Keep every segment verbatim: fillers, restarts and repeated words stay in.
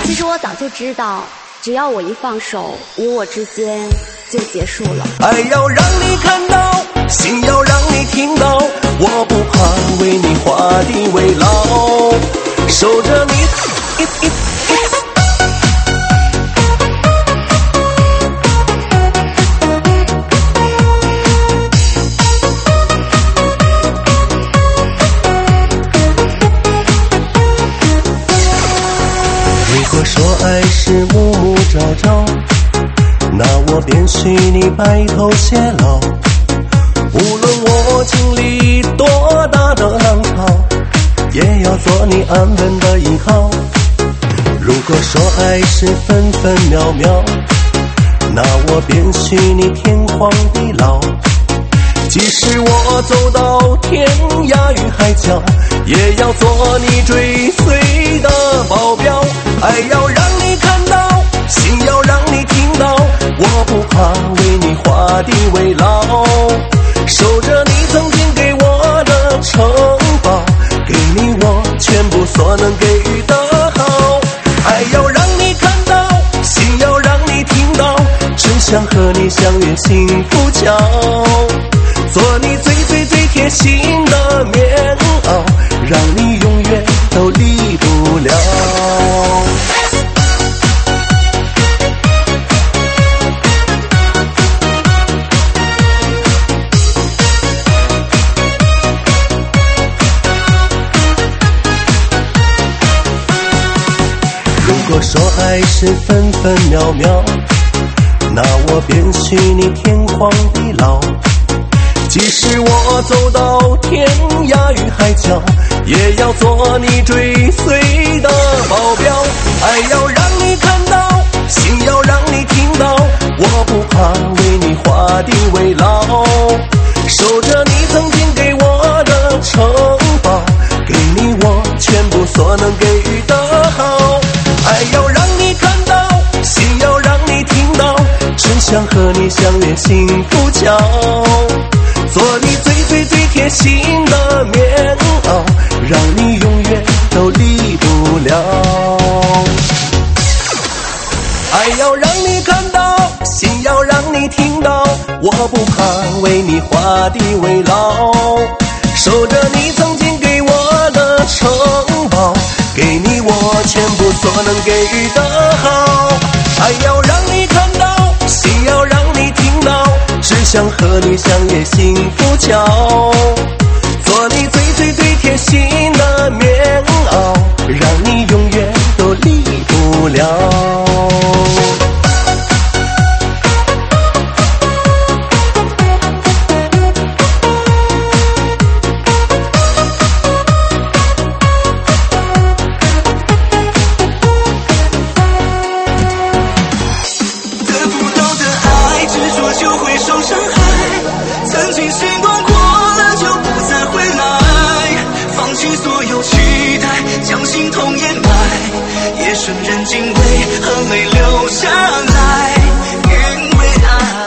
其实我早就知道，只要我一放手，你我之间就结束了。 爱要让你看到，心要让你听到，我不怕为你画地为牢，守着你。如果说爱是暮暮朝朝，那我便许你白头偕老。无论我经历多大的浪潮，也要做你安稳的依靠。如果说爱是分分秒秒，那我便许你天荒地老。即使我走到天涯与海角，也要做你追随的保镖。爱要让你看到，心要让你听到，我不怕为你画地为牢，守着你曾经给我的城堡，给你我全部所能给予的好。爱要让你看到，心要让你听到，只想和你相约幸福桥，做你最最最贴心的棉袄，让你永远都离不了。如果说爱是分分秒秒，那我便许你天荒地老。即使我走到天涯与海角，也要做你追随的保镖。爱要让你看到，心要让你听到，我不怕为你画地为牢，守着你曾经给我的城堡，给你我全部所能给予的好。爱要让你看到，心要让你听到，只想和你相约幸福桥，做你最最最贴心的棉袄，让你永远都离不了。爱要让你看到，心要让你听到，我不怕为你画地为牢，守着你曾经给我的城堡，给你我全部所能给予的好。爱要让你看到，心要让你听到，只想和你相约幸福桥，做你最最最贴心的棉袄，让你永远都离不了。 顺人敬畏和泪流下来，因为爱。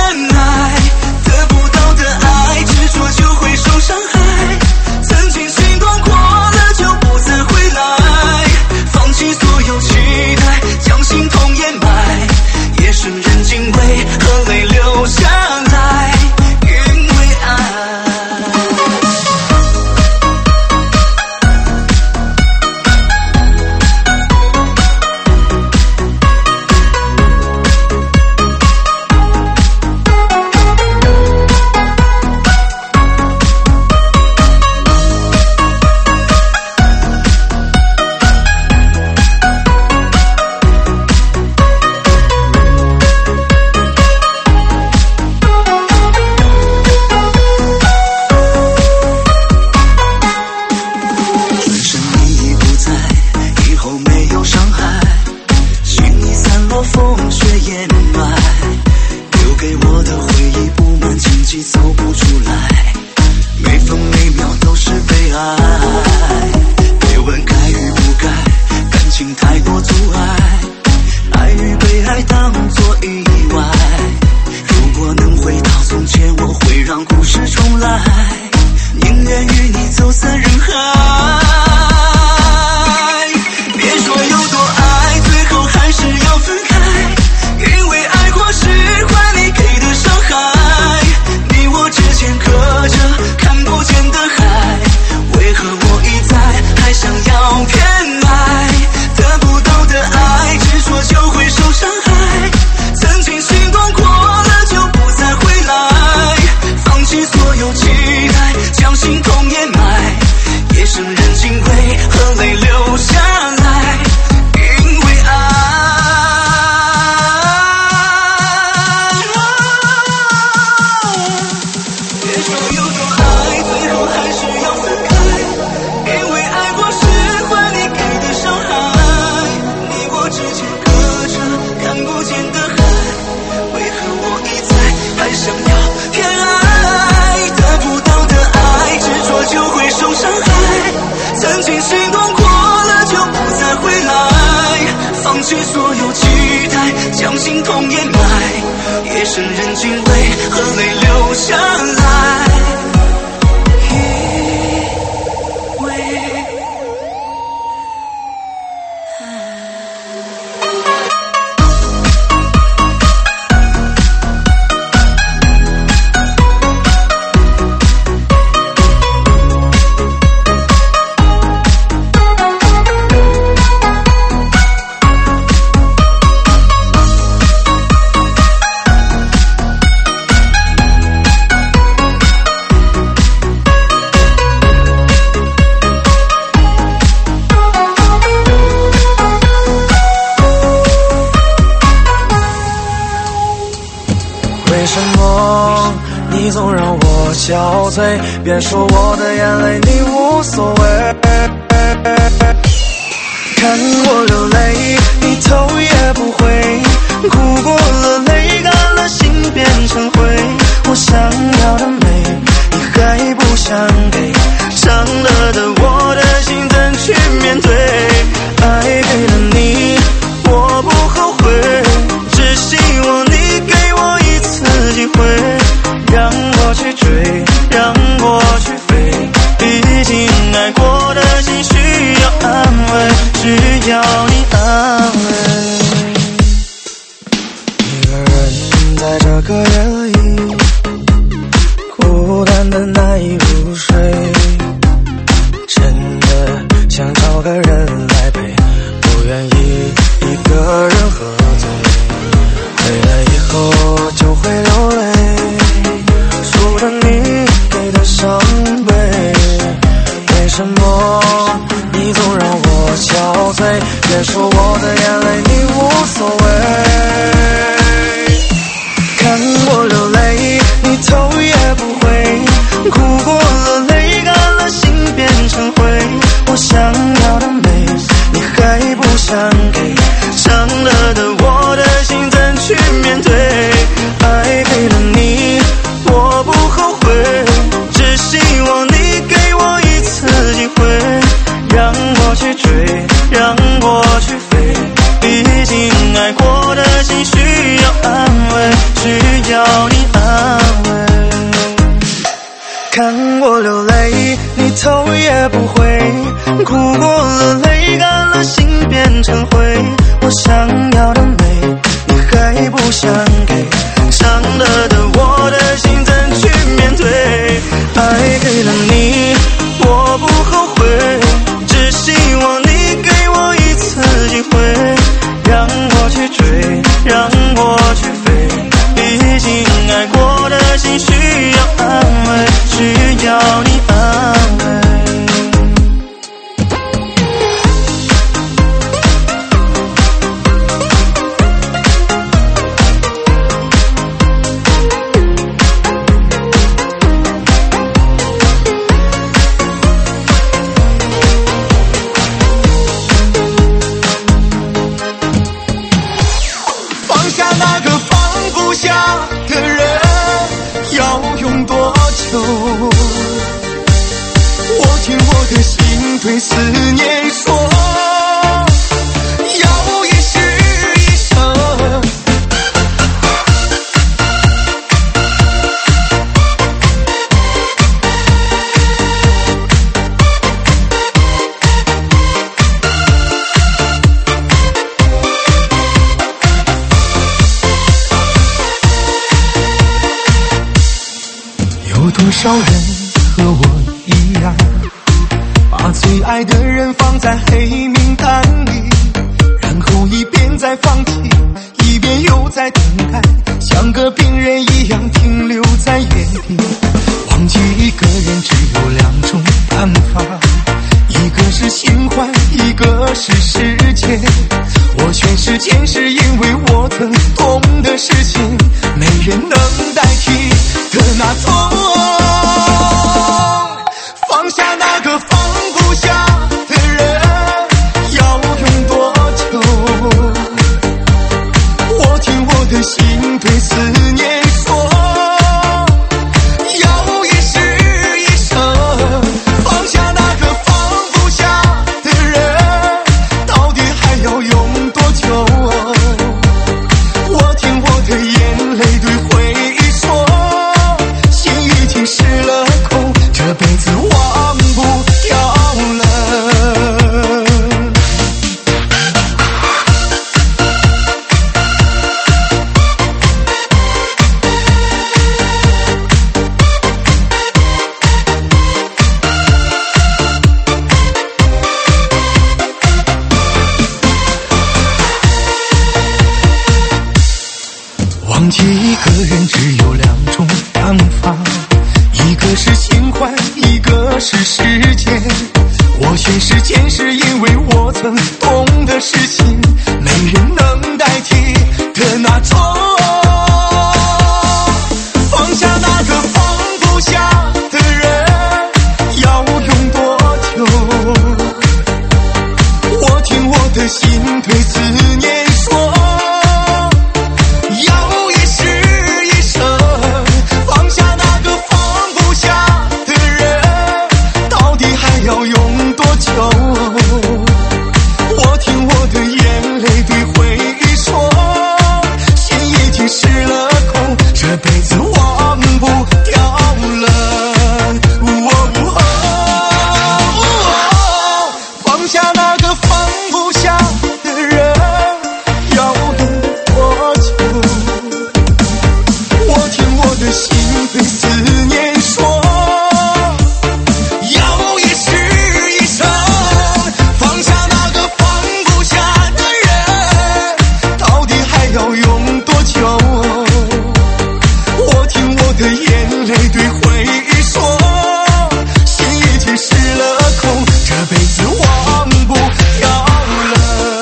曾经是宁愿与你走散人海。别说有多爱，最后还是要分开，因为爱过释怀你给的伤害。你我之间隔着看不见的海，为何我一再还想要偏爱？得不到的爱，执着就会受伤害。曾经心动过了就不再回来，放弃所有期待，将心痛掩埋，夜深人静为何泪流下来？因为爱。别说有多爱，最后还是要分开，因为爱过释怀你给的伤害。你我之间隔着看不见的海，为何我一再还想要偏爱？得不到的爱，执着就会受伤害。曾经心动过了就不再回来，放弃所有期待，将心痛掩埋，夜深人静为何泪流下来？因为为什么你总让我憔悴？别说我的眼泪你无所谓，看我流泪你头也不回，哭过了泪干了心变成灰。我想要的美你还不想给，伤了的我的心怎去面对？爱给了你我不后悔，只希望你给我一次机会，让我去追，让我去飞。毕竟爱过的心需要安慰，需要你安慰。一个人在这个夜里，孤单的难以入睡，真的想找个人来陪，不愿意一个人喝醉。回来以后就会流泪，数着你给的伤悲。为什么你总让我憔悴？别说我的眼泪你无所谓，看我流泪你头也不回，哭过了泪干了心变成灰。我想要的美你还不想给，伤了的我的心怎去面对？爱给了你我不后悔，只希望你给我一次机会，让我去追，让我去飞。毕竟爱过的心需要安慰，需要你安慰。看我流泪你头也不回，哭过了泪干了心变成灰。我想要的美你还不想给，伤了的我的心怎去面对？爱给了你我不后悔，只希望你给我一次机会，让我去追，让我去飞。毕竟爱过的心需要安慰，需要你安慰。对思念说要一世一生， 少人和我一样，把最爱的人放在黑名单里，然后一边在放弃，一边又在等待，像个病人一样停留在原地。忘记一个人只有两种办法，一个是新欢，一个是时间。我选时间是因为我曾懂的事情，没人能代替的那种。放下那个放不下的人，要用多久？我听我的心对思念说，要一世一生。放下那个放不下的人，到底还要用多久？我听我的眼泪对回忆说，心已经失了控，这辈子忘不掉了。忘记一个人只有两种办法，一个是新欢，一个是时间。我选时间是因为我曾懂的事情，没人能代替的那种。放下那个放不下的人，要用多久？我听我的心对思念说，要一世一生。放下那个放不下的人，到底还要用多久？我听我的眼泪对回忆说，心已经失了控，这辈子忘不掉了。哦哦、放下那个放不下的人，要用多久？我听我的心对思念说，要一世一生。放下那个放不下的人，到底还要用多久？我听我的眼泪对回忆说，心已经失了控，这辈子忘不掉了。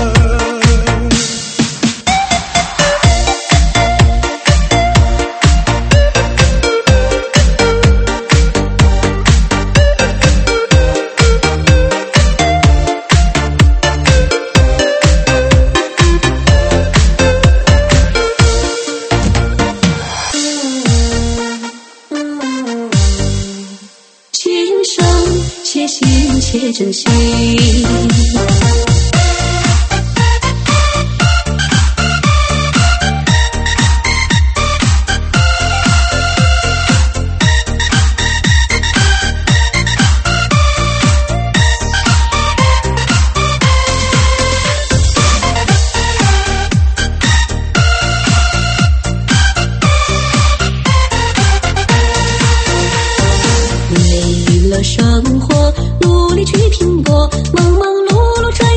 今生且行且珍惜。累了生活，努力去拼搏，忙忙碌碌这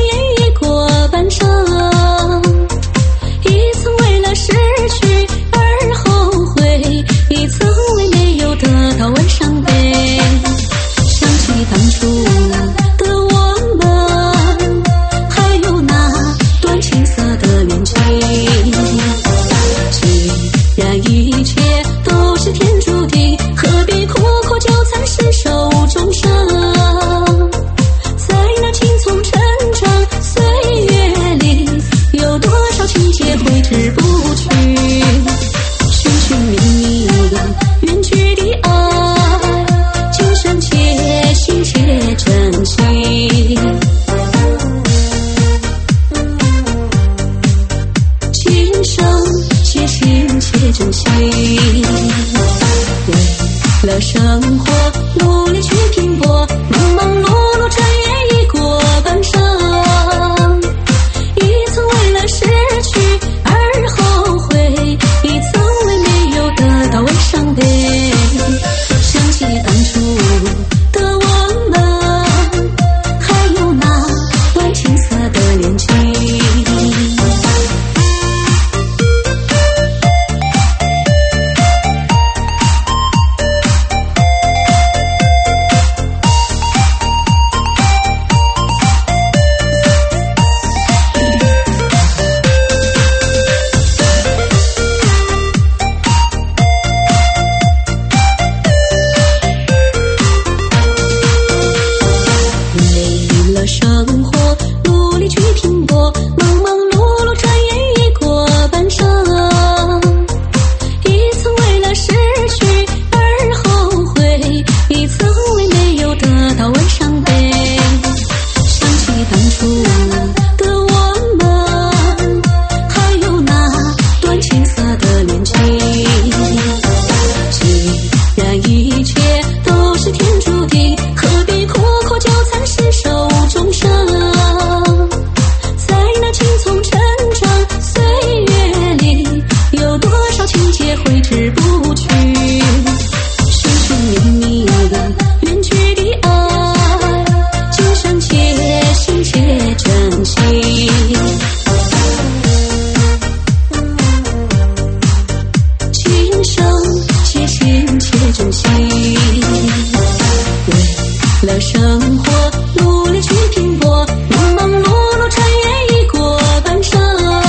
了生活，努力去拼搏，忙忙碌碌穿越一过半生，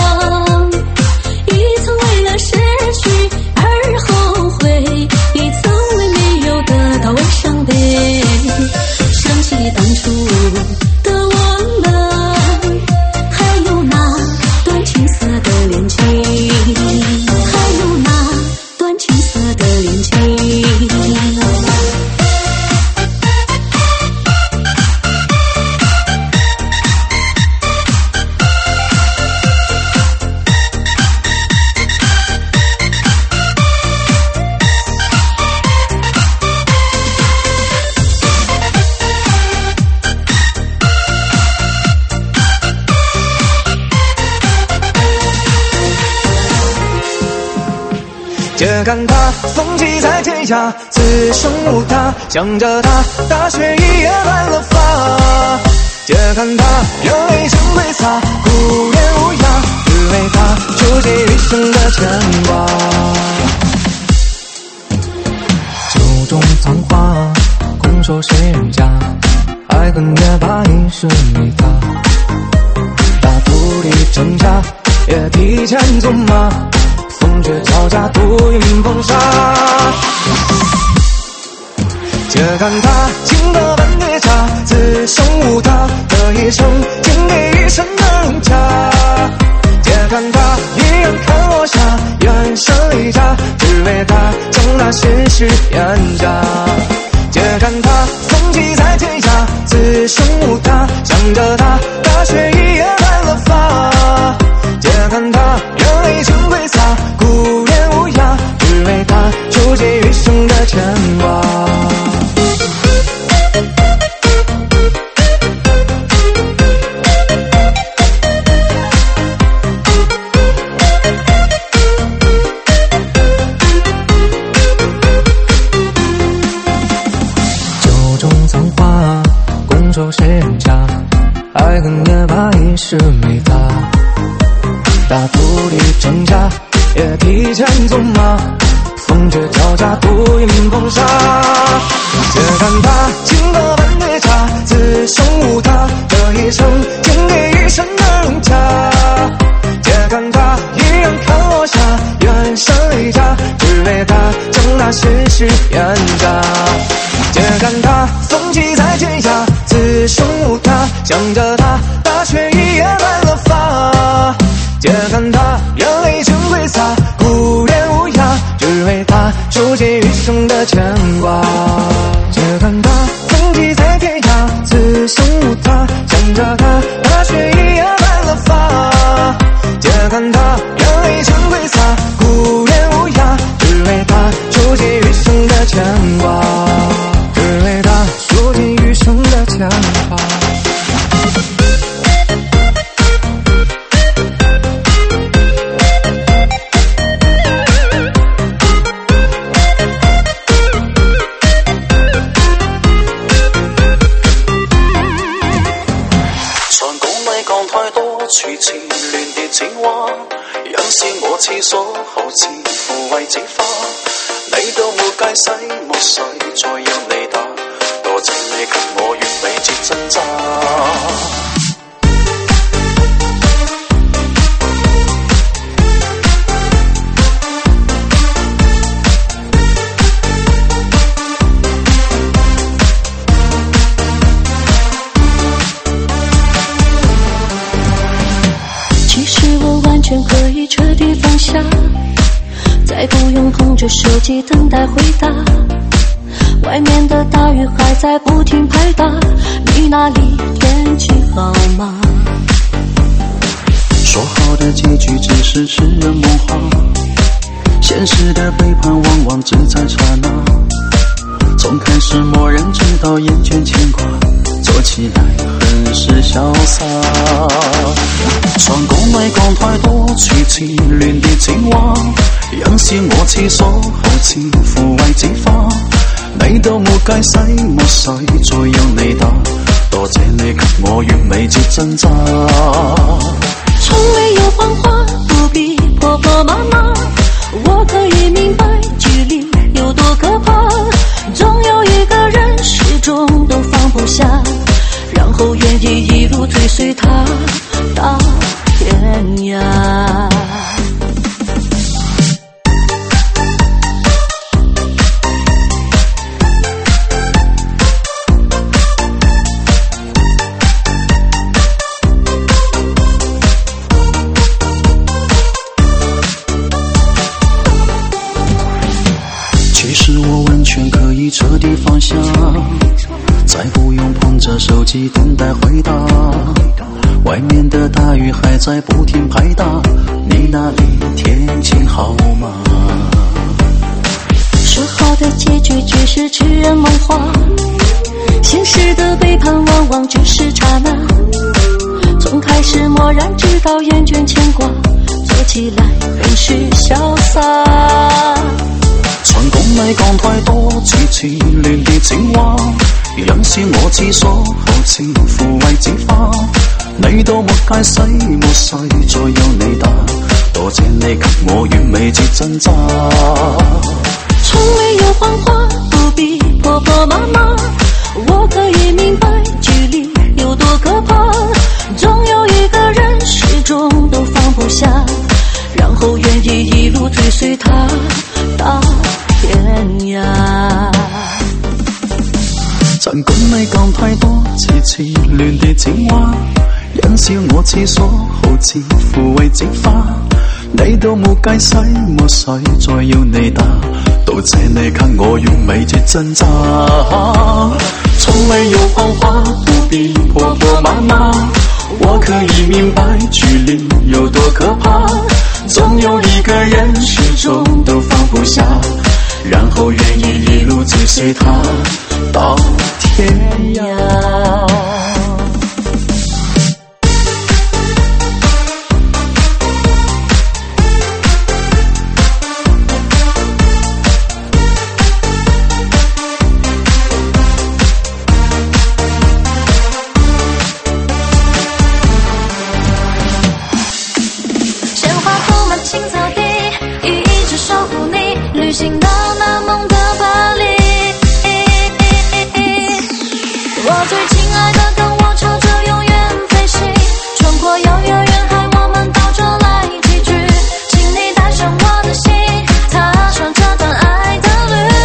一曾为了失去而后悔，一曾为没有得到而伤悲。想起当初的我们，还有那段青涩的恋情，还有那段青涩的恋情。 借看他风起在天涯，此生无他，想着他大雪一夜白了发。借看他热泪成归洒，孤言无涯，只为他纠结一生的牵挂。酒中藏花，空守谁人家，爱恨也罢，已是没他。大土里挣扎，也提前纵马，风雪交加，独饮风沙。且看他情歌般叠加，此生无他，这一生尽给一生的融洽。且看他一人看落下，远山离家，只为他将那心事言下。且看他风起在天涯，此生无他，想着他大雪一夜白了发。且看他热泪成归洒，孤言无涯，只为他纠结余生的牵挂。酒中藏花，拱手谁人家，爱恨也罢，已是没他。大土里挣扎，也提前纵马，风雪交加，独饮风沙。且看他情歌般叠加，此生无他，这一生尽给一生的融洽。且看他一人看落下，远山离家，只为他将那心事言下。且看他风起在天涯，此生无他，想着他大雪一夜白了发。且看他热泪成归洒，孤言无涯，只为他纠结余生的牵挂。且看他风起在天涯，此生无他，想着他大雪一夜白了发。且看他热泪成归洒，孤言无涯，只为他纠结余生的牵挂，只为他说尽余生的牵挂。 處似亂跌青蛙，有時我廁所好似腐為紙花，你到沒界洗沒水，再要你打，多謝你給我完美接掙扎。 可以彻底放下，再不用捧着手机等待回答。外面的大雨还在不停拍打，你那里天气好吗？ 说好的结局只是痴人梦话，现实的背叛往往只在刹那。从开始默认直到厌倦牵挂，做起来很是潇洒。常講咪講太多，處似亂跌青蛙，有時我廁所好似腐為紙花，你到沒界洗沒水，再要你打，多謝你給我完美接掙扎。 從沒有謊話，不必婆婆媽媽，我可以明白距離有多可怕，總有一個人始終都放随他到天涯。 其实我完全可以彻底放下，再不用捧着手机等待回答。外面的大雨还在不停拍打，你那里天气好吗？ 说好的结局只是痴人梦话，现实的背叛往往只是刹那。从开始漠然直到厌倦牵挂，做起来很是潇洒。 曾共你講太多次次亂的情話，有時我之所好似枯萎之花，你到沒界洗沒洗再有你打，多謝你給我完美節掙扎。 從沒有謊話，不必婆婆媽媽，我可以明白距離有多可怕，總有一個人始終都放不下，然後願意一路追隨他到天涯。 曾共你講太多次次亂的情話，因笑我之所好似枯萎之花，你到沒界洗沒洗再要你打，多謝你給我完美的掙扎。從沒有謊話，不必婆婆媽媽，我可以明白距離有多可怕，總有一個人始終都放不下，然後願意一路追隨他到天涯。 鲜花铺满青草地，一直守护你，旅行到那梦的巴黎。我最亲爱的，跟我朝着永远飞行，穿过遥遥远海，我们到这来集聚，请你带上我的心，踏上这段爱的旅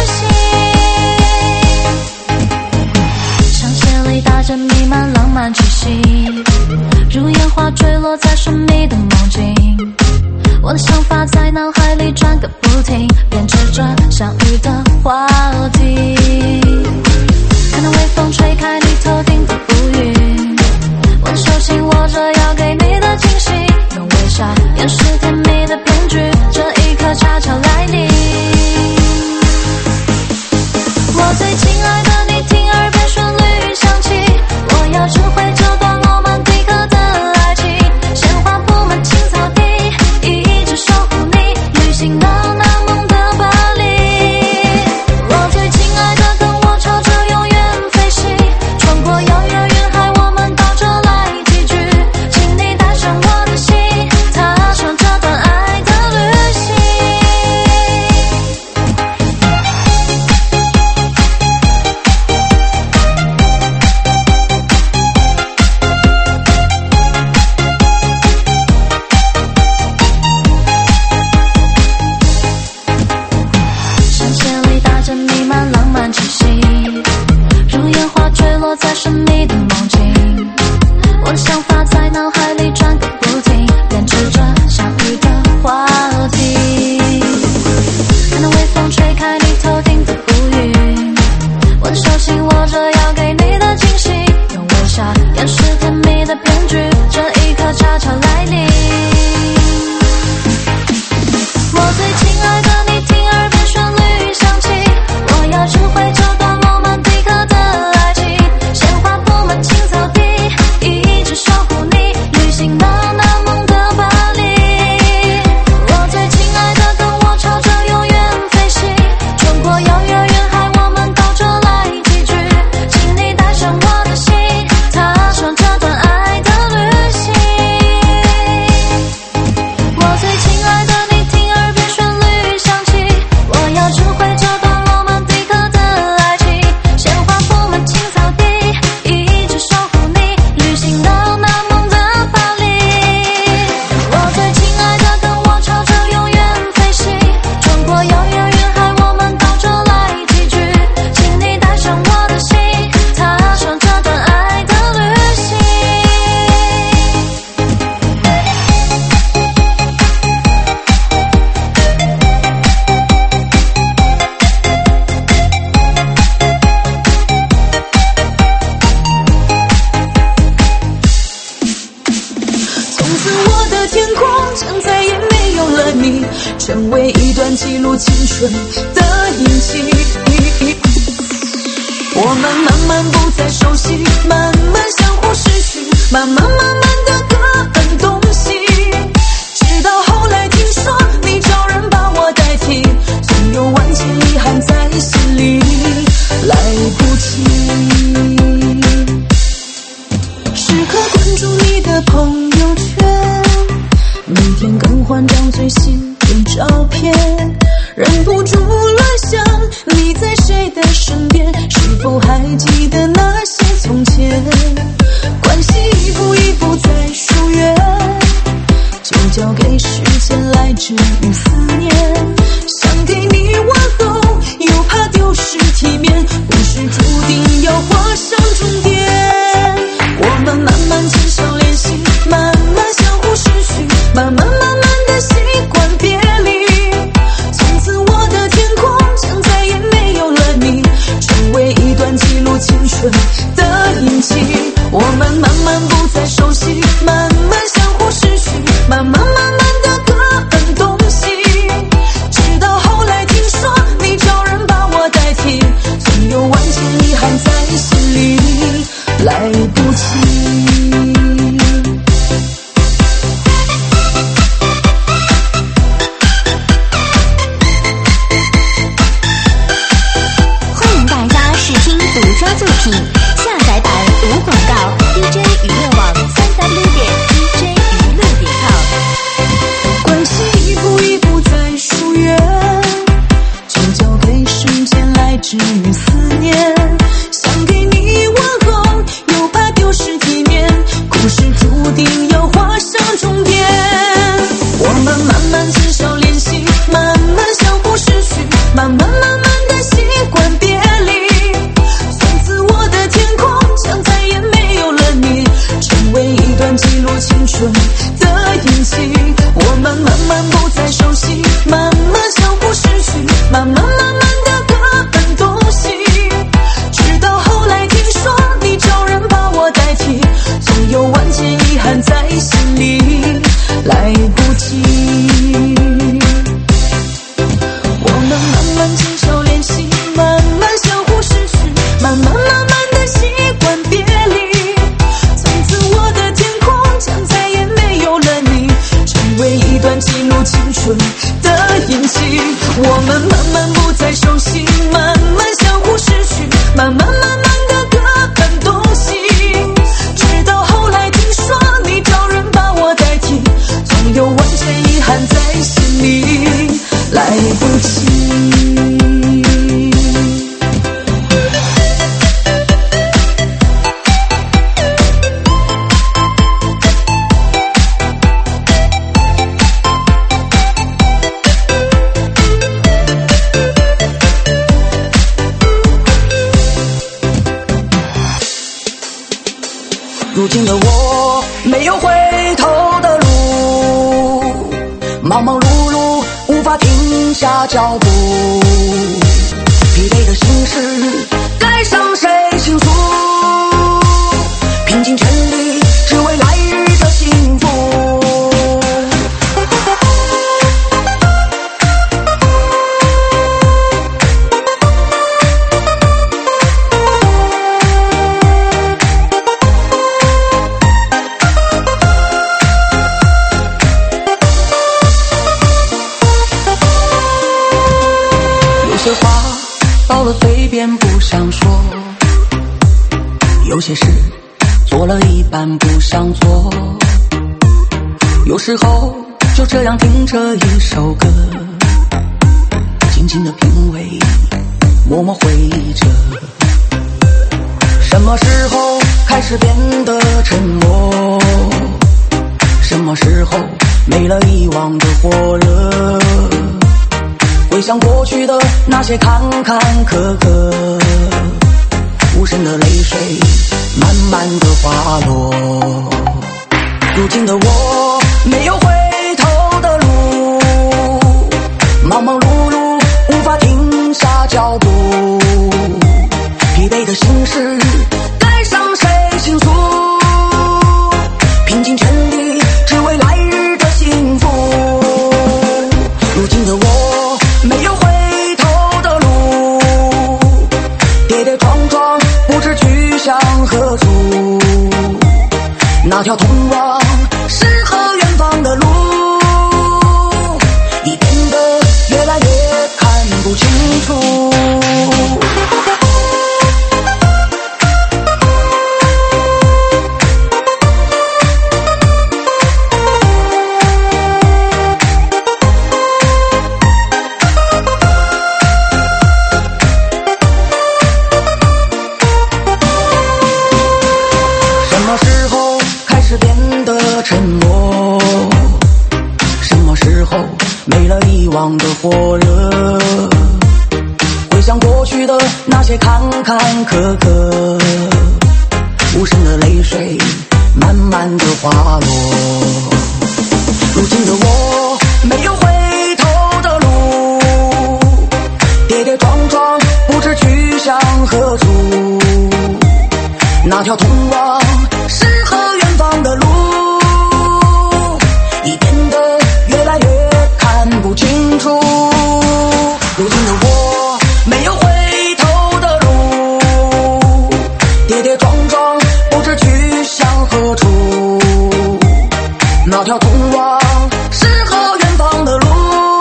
行。香榭里打着弥漫浪漫气息，如烟花坠落在神秘的梦境，我的想法在脑海里转个不停，编织着相遇的话题。看那微风吹开你头顶的乌云，我的手心握着要给你的惊喜，用微笑掩饰甜蜜的骗局，这一刻悄悄来临。我最亲爱的，你听耳边旋律响起，我要智慧这段罗曼蒂克的爱情，鲜花铺满青草地，一直守护你，旅行到那梦的巴黎。我最亲爱的，跟我朝着永远飞行，穿过遥遥远海，我们到这来集聚，请你带上我的心，踏上这段爱的旅行。香榭里打着弥漫浪漫气息，如烟花坠落在神秘的梦境，我的想法在脑海里转个不停，编织着相遇的话题。看那微风吹开你头顶的乌云，我的手心握着要给你的惊喜，用微笑掩饰甜蜜的骗局，这一刻悄悄来临。我最亲爱的，你听耳边旋律响起，我要智慧这段罗曼蒂克的爱情，鲜花铺满青草地，一直守护你，旅行到那梦的巴黎。我最亲爱的，跟我朝着永远飞行，穿过遥遥远海，我们到这来集聚， 成为一段记录青春的印记。我们慢慢不再熟悉，慢慢相互失去，慢慢慢慢的各奔东西，直到后来听说你找人把我代替，总有万千遗憾在心里，来不及。时刻关注你的朋友圈，每天更换张最新的照片，忍不住乱想你在谁的身边，是否还记得那些从前？关系一步一步在疏远，就交给时间来治愈思念。想给你问候，又怕丢失体面，故事注定要画上终点。我们慢慢减少联系，慢慢相互失去，慢慢慢慢的习惯别离。从此我的天空将再也没有了你，成为一段记录青春的印记。我们慢慢不再熟悉，慢慢相互失去，慢慢慢慢的各奔东西，直到后来听说你找人把我代替，总有万千遗憾在心里，来不及。 独抓作品，下载版无广告 ，D J 娱乐网三 W 点 D J 娱乐点 com。 关系一步一步在疏远，就交给时间来治愈思念。想给你问候，又怕丢失体面，故事注定要画上终点。我们慢慢减少联系，慢慢相互失去，慢慢慢慢的习惯别离。记录青春的印记，我们慢慢不再熟悉，慢慢相互失去，慢慢慢慢的各奔东西，直到后来听说你找人把我代替，总有万千遗憾在心里，来不及。我们慢慢减少联系，慢慢相互失去，慢慢慢慢的习惯别离。一段记录青春的印记，我们慢慢不再熟悉，慢慢相互失去，慢慢慢慢的各奔东西，直到后来听说你找人把我代替，总有万千遗憾在心里，来不及。 如今的我没有回头的路，忙忙碌碌无法停下脚步，疲惫的心事该向谁倾诉？拼尽全力只为来日的幸福。到了嘴边不想说，有些事做了一半不想做，有时候就这样听着一首歌，静静的品味，默默回忆着。什么时候开始变得沉默？什么时候没了以往的火热？回想过去的那些坎坎坷坷，无声的泪水慢慢的滑落。如今的我没有回头的路，忙忙碌碌无法停下脚步，疲惫的心事该向谁倾诉？拼尽全力只为来日的幸福。 向何处？那条通往诗和远方的路，已变得越来越看不清楚。沉默，什么时候没了以往的火热？回想过去的那些坎坎坷坷，无声的泪水慢慢的滑落。如今的我没有回头的路，跌跌撞撞不知去向何处。那条通往诗和远方的路，已变得越来越看不清楚。如今的我没有回头的路，跌跌撞撞不知去向何处。那条通往诗和远方的路，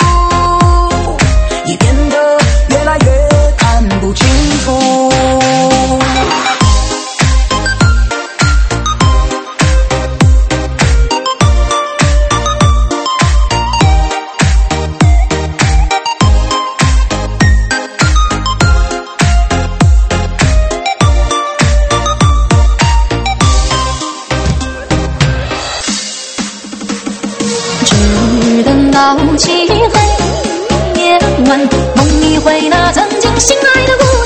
已变得越来越看不清楚。 到漆黑夜晚，梦一回那曾经心爱的姑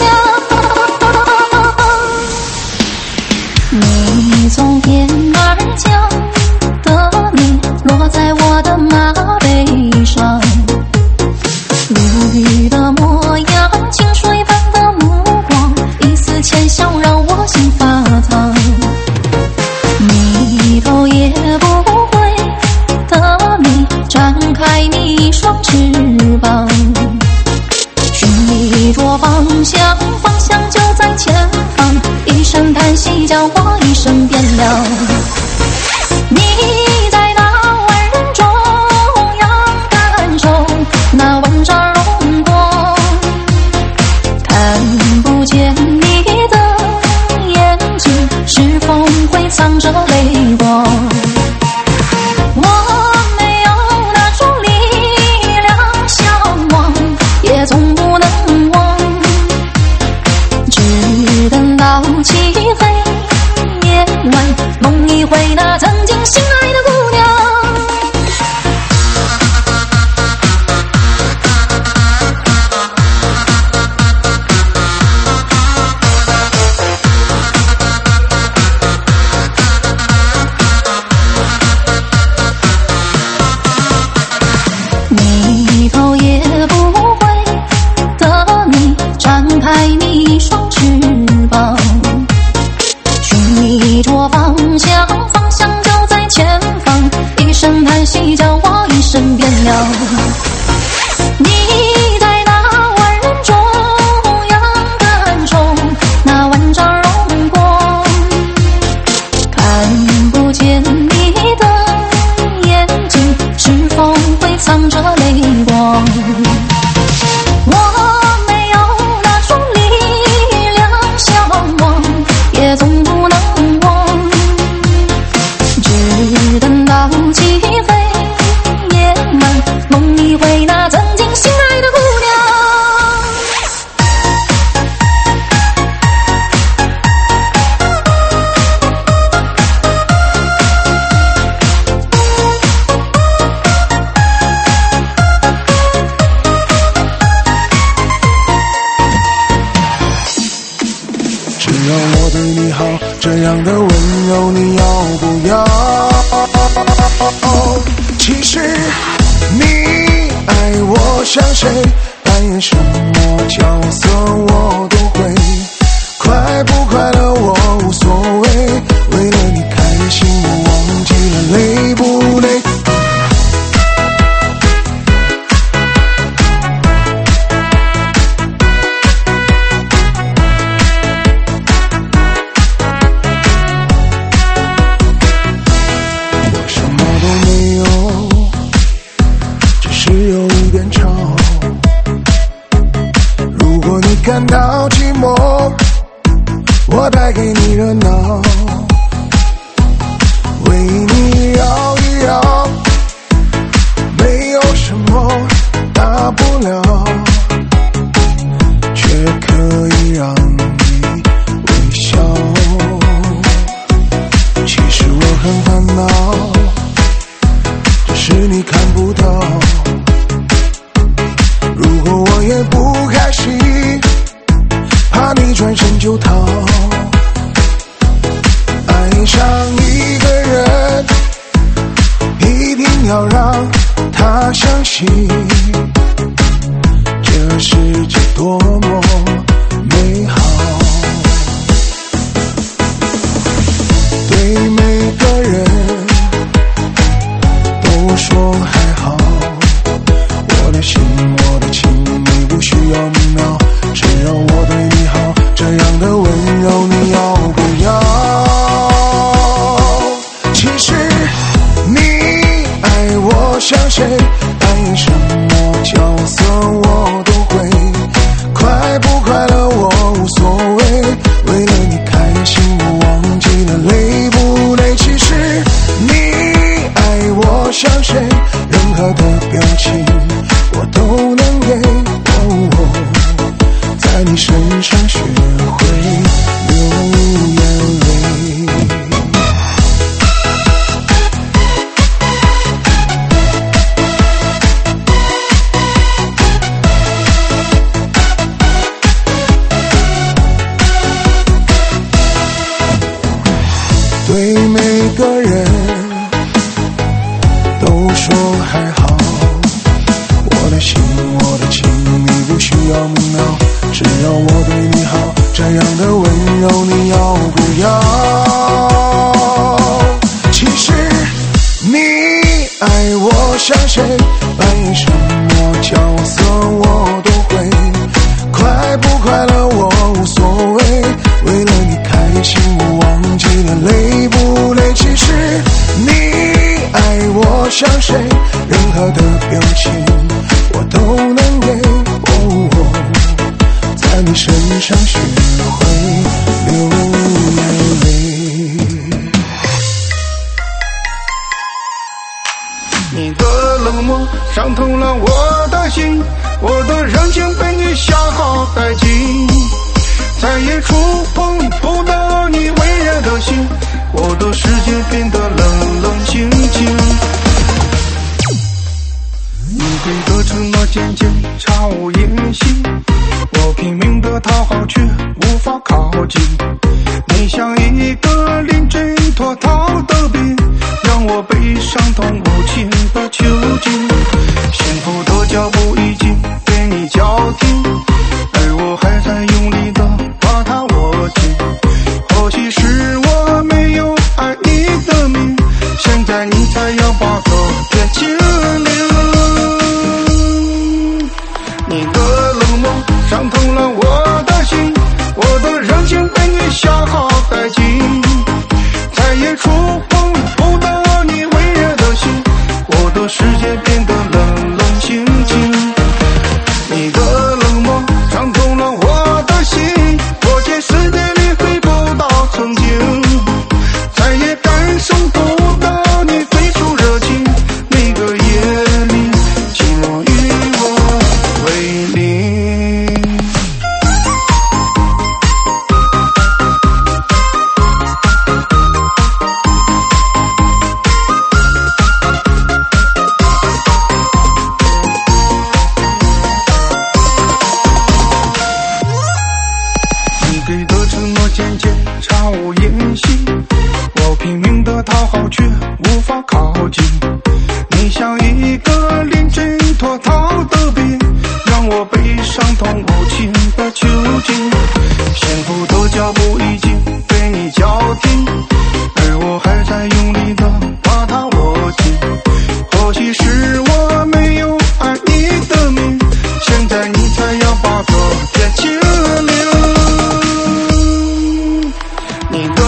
娘。你从天而降的你，落在我的马背上。如雨的模样，清水般的目光，一丝浅笑让我心发烫。你头也不回的你，展开你双翅膀，寻你着方向，方向就在前方。一声叹息将我一生变了。你在那万人中央感受那万丈荣光，看不见你的眼睛是否会藏着泪光。总不能忘，只等到漆黑夜晚，梦一回那曾经心爱的姑娘。你头也不展开你双翅膀，寻你着方向，方向就在前方。一声叹息将我一生变了。你在那万人中央感受那万丈荣光，看不见你的眼睛是否会藏着泪光。我也总不能忘，只等到漆黑夜晚，梦一回那曾经心爱的姑娘。 让我对你好，这样的温柔你要不要？其实你爱我像谁，扮演什么角色我都会，快不快乐我无所谓，为了你开心我忘记了累不累。 感到寂寞，我带给你热闹，为你摇一摇，没有什么大不了，却可以让你微笑。其实我很烦恼，只是你看不到。如果我也不开心，怕你转身就逃。爱上一个人，一定要让他相信，这世界多么美好。对每个人都说还好，我的心我的情你不需要明了，只要我对你好，这样的温柔你要不要？其实你爱我像谁，扮演什么角色我都会，快不快乐我无所谓，为了你开心我忘记了累不累。其实你爱我像谁，任何的表情我都能给，哦哦，在你身上学会流眼泪。对每个人都说还好，我的心我的情你不需要明了，只要我对你好，这样的温柔你要不要？其实你爱我像谁，扮演什么角色我都会，快不快乐我无所谓，为了你开心我忘记了累不累。其实你爱我像谁，任何的表情我都能给，哦哦，在你身上学会流眼泪。 你的冷漠伤透了我的心，我的热情被你消耗殆尽，再也触碰不到你温热的心，我的世界变得冷冷清清。你给的承诺渐渐悄无音信，我拼命的讨好却无法靠近，你像一个临阵脱逃的兵，让我被伤痛无情的囚禁。幸福的脚步已经被你叫停，而我还在用力的把它握紧。或许是我没有爱你的命，现在你才要把个别清零。你的冷漠伤透了我的心，我的热情被你消耗殆尽，再也触碰不到你温热的心，我的世界变得冷冷清清。你的冷漠伤透了我的心，我在世界里回不到曾经，再也感受不到你最初热情，那个夜里寂寞与我为邻。你给的承诺渐渐悄无音信，我拼命的讨好却无法靠近，你像一个临阵脱逃的兵，让我被伤痛无情的囚禁。幸福的脚步已经被你叫停，而我还在用力的把它握紧。或许是我没有爱你的命，现在你才要把个别清零。你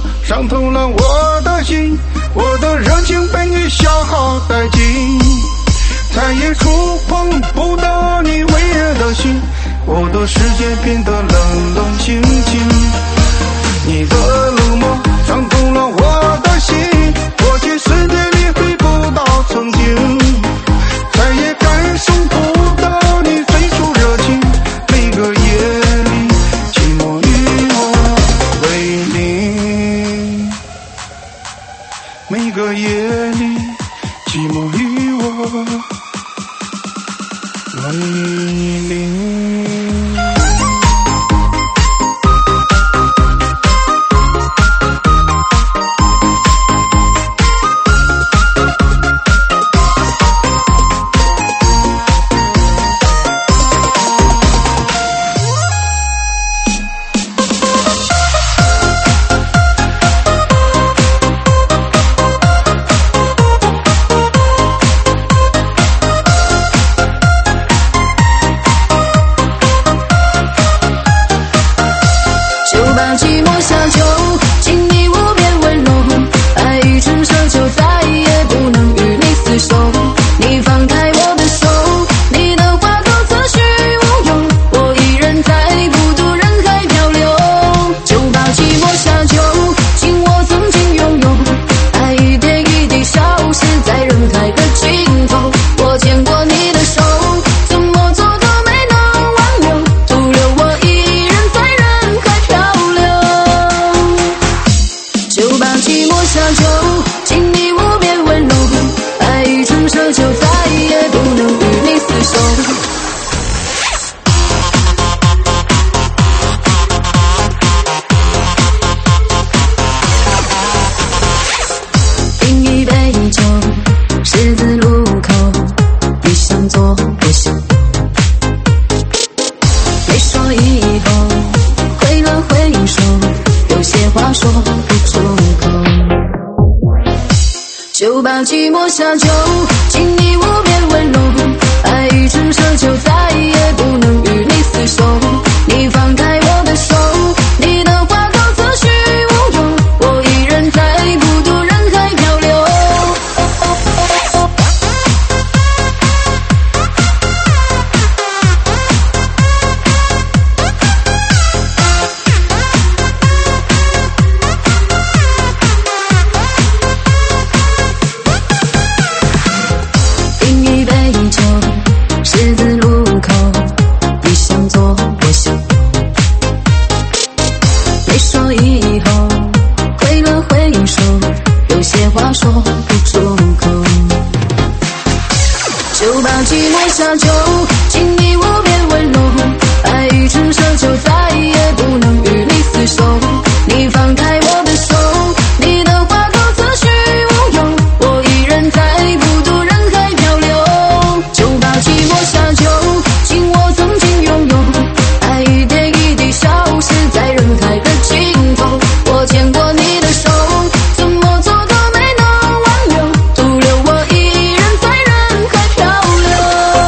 伤透了我的心，我的热情被你消耗殆尽，再也触碰不到你温热的心，我的世界变得冷冷清清。你的冷漠伤透了我的心，过去世界里回不到曾经，再也感受不到你最初热情。每个夜里寂寞与我为你，每个夜里寂寞与我为你。 就把寂寞下酒，敬你无边温柔，爱已成奢求，再也不能与你厮守。你放开我的手，你的话都子虚乌有，我一人在孤独人海漂流。十字路口，你想做我想，没说以后，挥了挥手，有些话说不出口。就把寂寞下酒，敬你无边温柔，爱已成奢求，再也不能与你厮守。你放开我的手，你的话都子虚乌有，我一人在孤独人海漂流。就把寂寞下酒，敬我曾经拥有，爱一点一滴消失在人海的尽头。我牵过你的手，怎么走都没能挽留，独留我一人在人海漂流。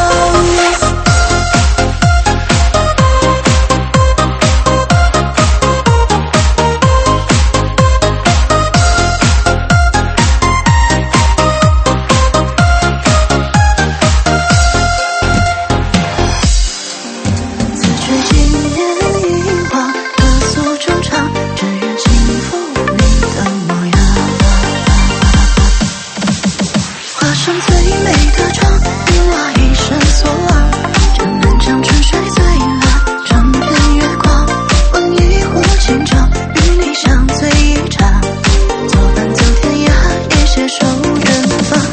此去经年一花，歌诉衷肠，只愿轻抚你的模样。画上最美的妆，你我一生所望。这漫长春水最暖，枕边月光，温一壶清酒，与你相醉一场。作伴走天涯，也携手远方。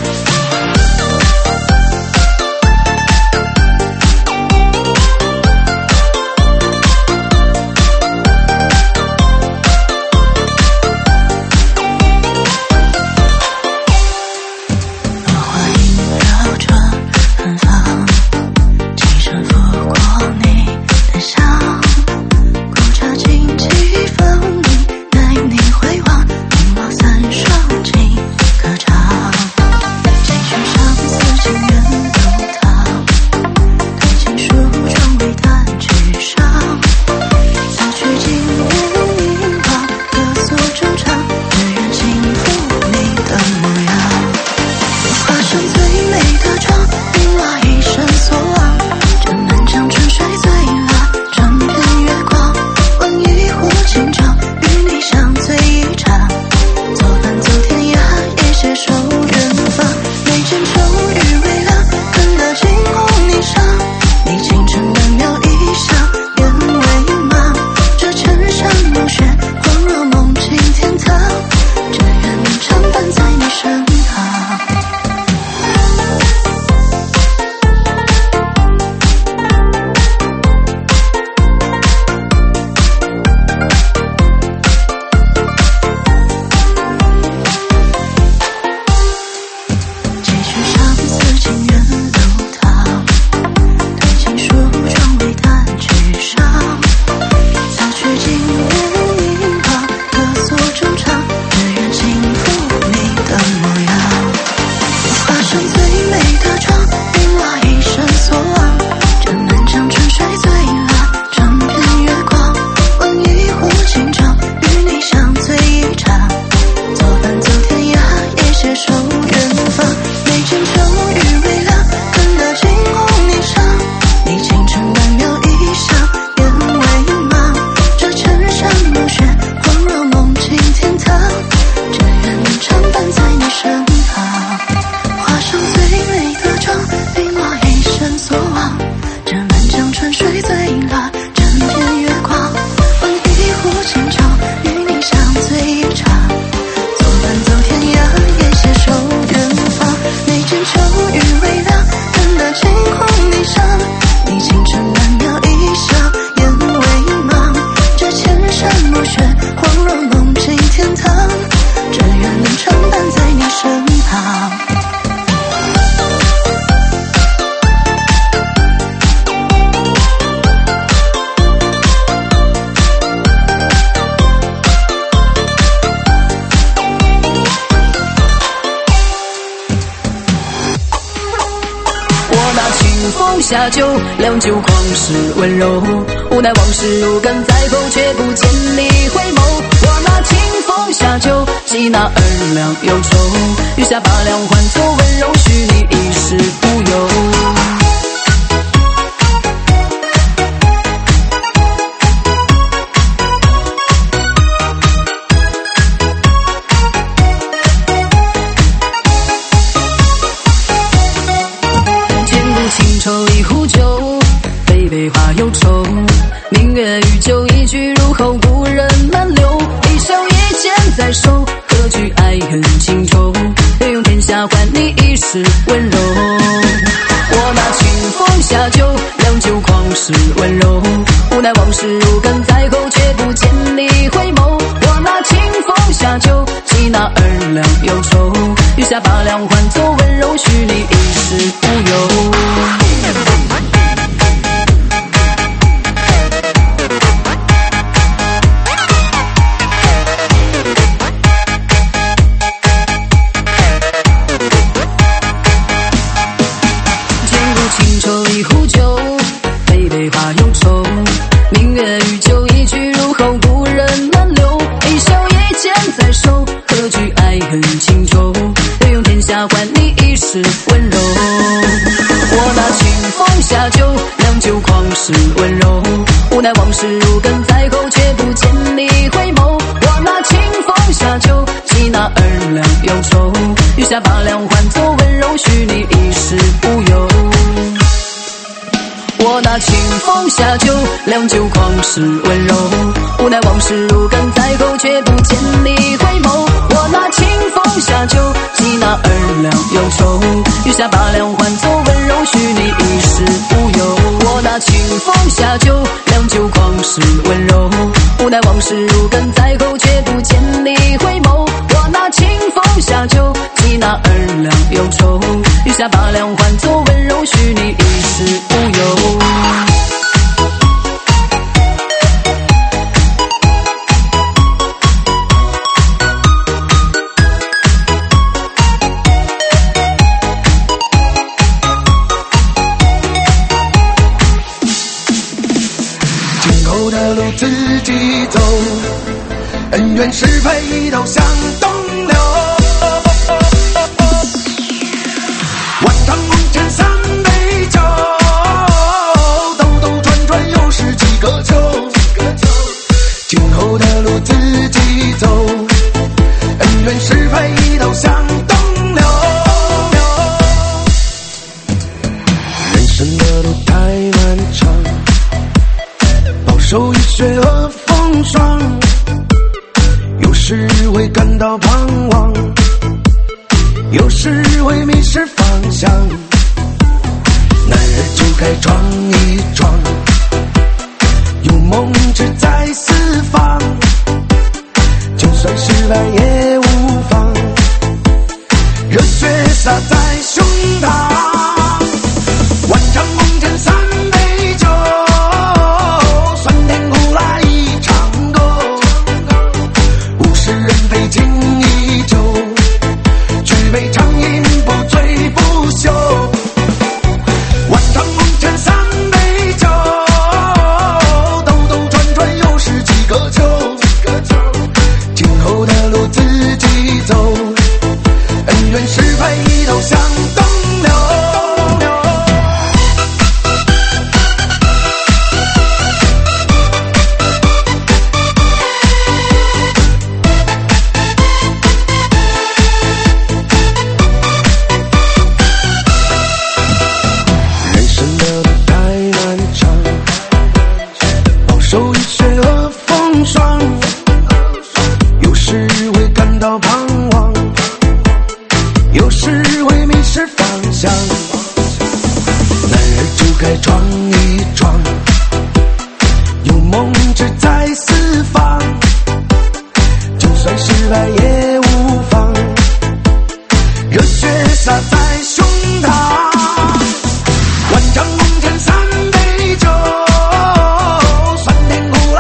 下酒，良酒狂是温柔。无奈往事如鲠在喉，却不见你回眸。我拿清风下酒，寄那二两忧愁。余下八两换作温柔，许你一世无忧。情愁一壶酒，杯杯花忧愁。明月与酒，一句入喉，故人难留。一笑一剑在手，何惧爱恨情仇？愿用天下换你一世温柔。我拿清风下酒，良酒狂是温柔。无奈往事如鲠在喉，却不见你回眸。我拿清风下酒，寄那二两忧愁。余下八两换作温柔，许你一世无忧。情愁一壶酒，杯杯花忧愁。明月与酒，一句入喉，故人难留。一笑一剑在手，何惧爱恨情仇？愿用天下换你一世温柔。我拿清风下酒，良酒狂是温柔。无奈往事如鲠在喉，却不见你回眸。我拿清风下酒，寄那二两忧愁。余下八两换作温柔，许你一世无忧。我拿清风下酒，良酒狂是温柔。无奈往事如鲠在喉，却不见你回眸。我拿清风下酒，寄那二两忧愁。余下八两换作温柔，许你一世无忧。我拿清风下酒，良酒狂是温柔。无奈往事如鲠在喉，却不见你回眸。我拿清风下酒，寄那二两忧愁。余下八两换作温柔，许你一世无忧。 今后的路自己走，恩怨是非都向东流。万丈红尘三杯酒，兜兜转转又是几个秋。今后的路自己走，恩怨是非都向东流。人生的路太漫长，饱受雨雪和风霜，有时会感到彷徨，有时会迷失方向。男儿就该闯一闯，有梦志在四方，就算失败也无妨，热血洒在胸膛。万丈红尘三杯酒，酸甜苦辣一场够，物是人非情依旧，举杯畅饮不醉不休。万丈红尘三杯酒，兜兜转转又是几个秋。今后的路自己走，恩怨是非都向东流。人生的路太漫长，饱受雨雪和风霜，有时会感到彷徨，有时会迷失方向。男儿就该闯一闯，有梦志在四方，就算失败也无妨，热血洒在胸膛。万丈红尘三杯酒，酸甜苦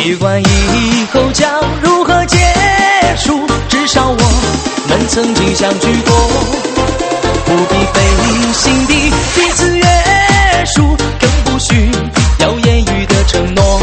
别管以后将如何结束，至少我们曾经相聚过，不必费心地彼此约束，更不需要言语的承诺。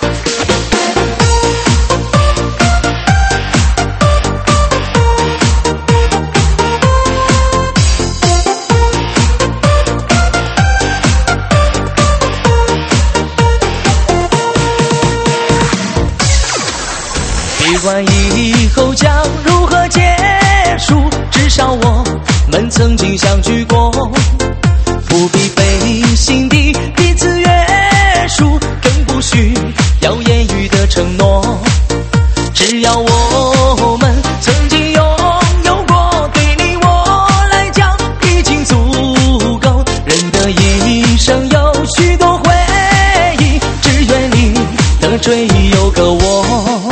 别管以后将如何结束，至少我们曾经相聚过，不必费心地彼此约束，更不需要言语的承诺。只要我们曾经拥有过，对你我来讲已经足够。人的一生有许多回忆，只愿你的追有个我。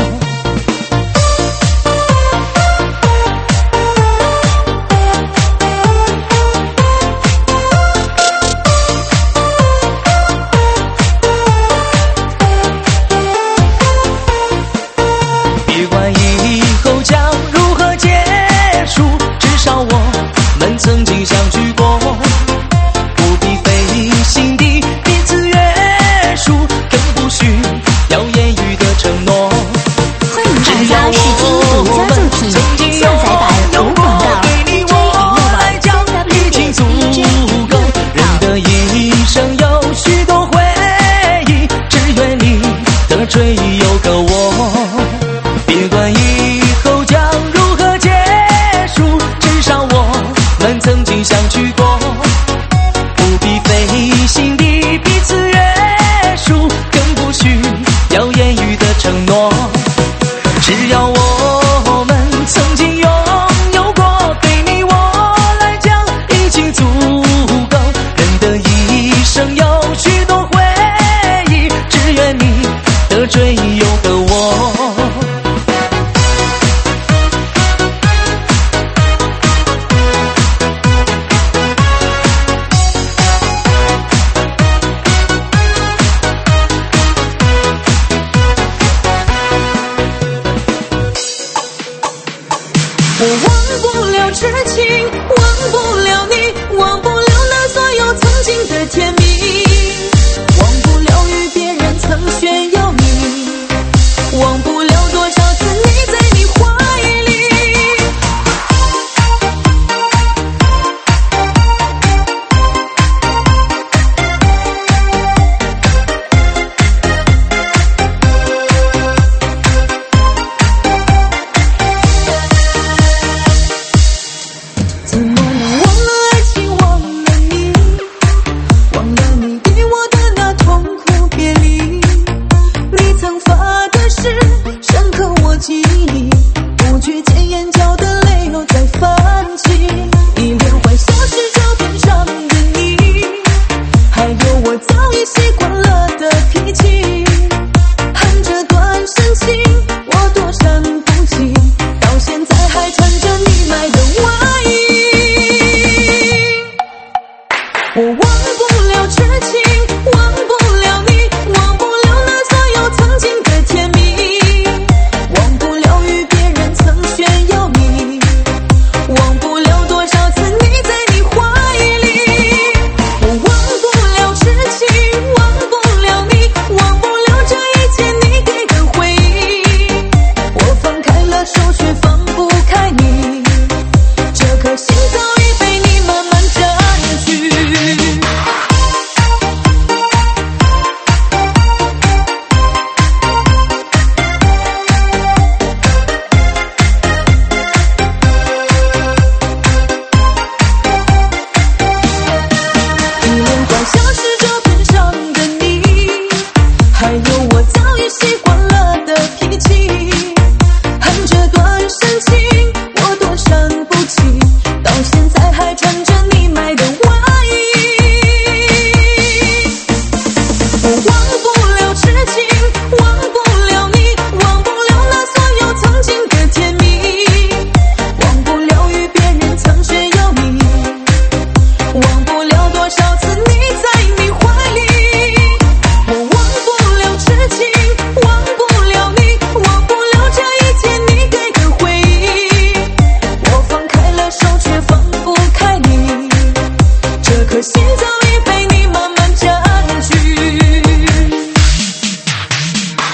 曾经相聚过，不必费心地彼此约束，更不需要言语的承诺。 欢迎大家试听独家作品，下载版无广告，对你我来讲已经足够。 人的一生有许多回忆，只愿你的追有个我。别管以后将如何结束，至少我们曾经相聚过，不必费心地彼此约束，更不需要言语的承诺。只要我们曾经拥有过，对你我来讲已经足够。人的一生有许多回忆，只愿你的追有个我。 我忘不了痴情，忘不了你，忘不了那所有曾经的甜蜜，忘不了与别人曾炫耀你，忘不了多少次你在你怀里。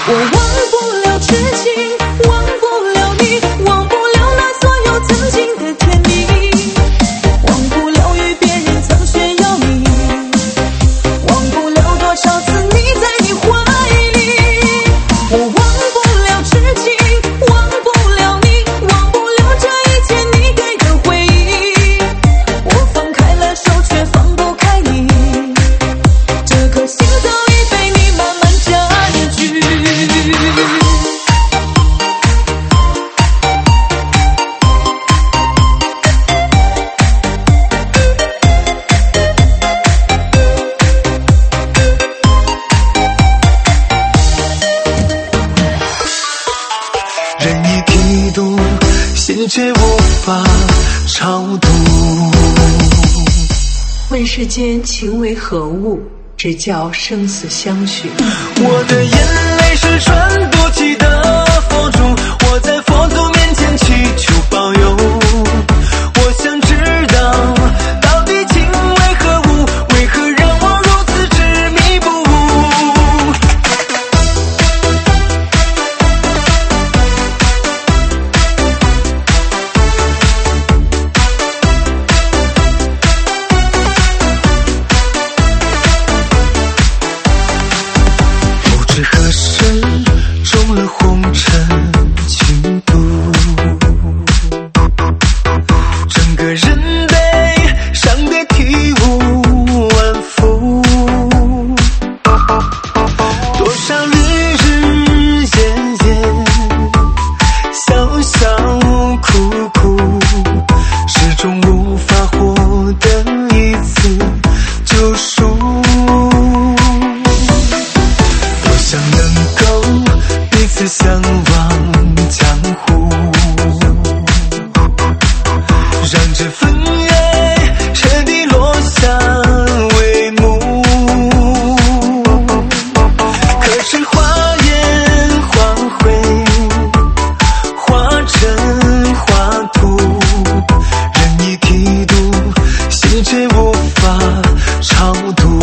我忘不了痴情，忘不了你，忘不了那所有曾经的甜蜜，忘不了与别人曾炫耀你，忘不了多少次你在你怀里。我忘不了痴情，忘不了你，忘不了这一切你给的回忆。我放开了手，却放不开你，这颗心早已被你慢慢占据。 任意剃度，心却无法超度。 问世间情为何物，只叫生死相许。 我的眼泪是穿不起的佛珠，我在佛祖面前祈求保佑。我想知道，到底情为何物，为何让我如此执迷不悟？不知何时中了红尘情毒，整个人被伤得体无完肤。多少日日夜夜，笑笑哭哭，始终无法获得一次救赎。多想能够彼此相忘江湖，让这份爱彻底落下帷幕。可是花言花会化成花土，任意剃度，心却无法超度。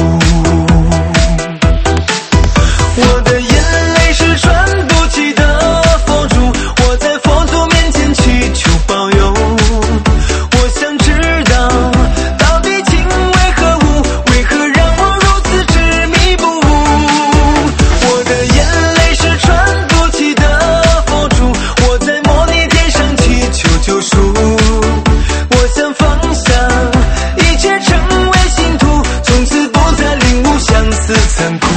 我的眼泪是穿不起的佛珠，我在佛祖面前祈求保佑。我想知道，到底情为何物，为何让我如此执迷不悟？我的眼泪是穿不起的佛珠，我在模拟天上祈求救赎。我想放下一切，成为信徒，从此不再领悟相思残酷。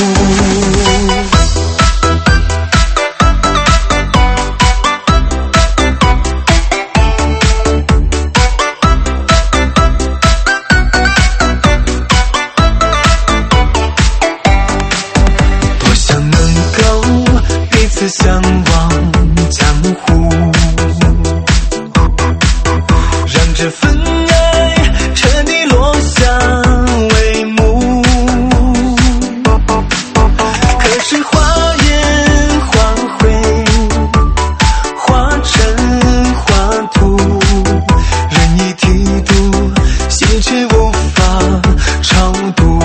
多想能够彼此相忘江湖，让这份爱彻底落下帷幕。可是花言花会化成花土，任意剃度，心却无法超度。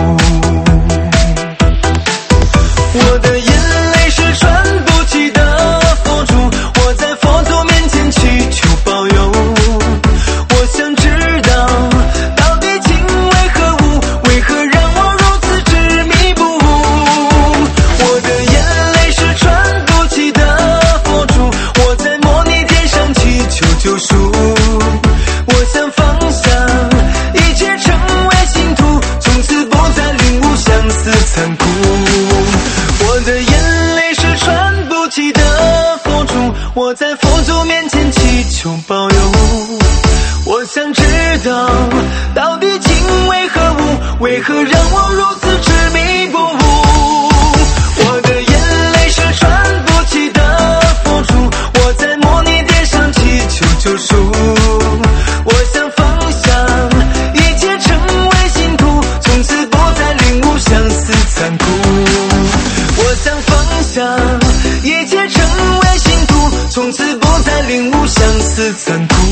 我的眼泪是穿不起的佛珠，我在佛祖面前祈求保佑。我想知道，到底情为何物，为何让我如此执迷不悟？我的眼泪是穿不起的佛珠，我在模拟天上祈求救赎。我想放下一切，成为信徒，从此不再领悟相思残酷。我的眼泪是穿不起的佛珠，我在佛祖面前祈求保佑。我想知道，到底情为何物，为何让我如此执迷不悟？我的眼泪是穿不起的佛珠，我在模拟天上祈求救赎。我想放下一切，成为信徒，从此不再领悟相思残酷。我想放下一切，成为信徒，从此不再领悟相思残酷。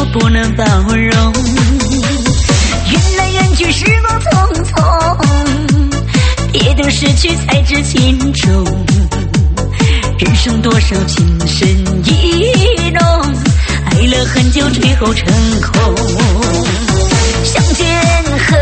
我不能包容。缘来缘去时光匆匆，别等失去才知情重。人生多少情深意浓，爱了很久最后成空。相见恨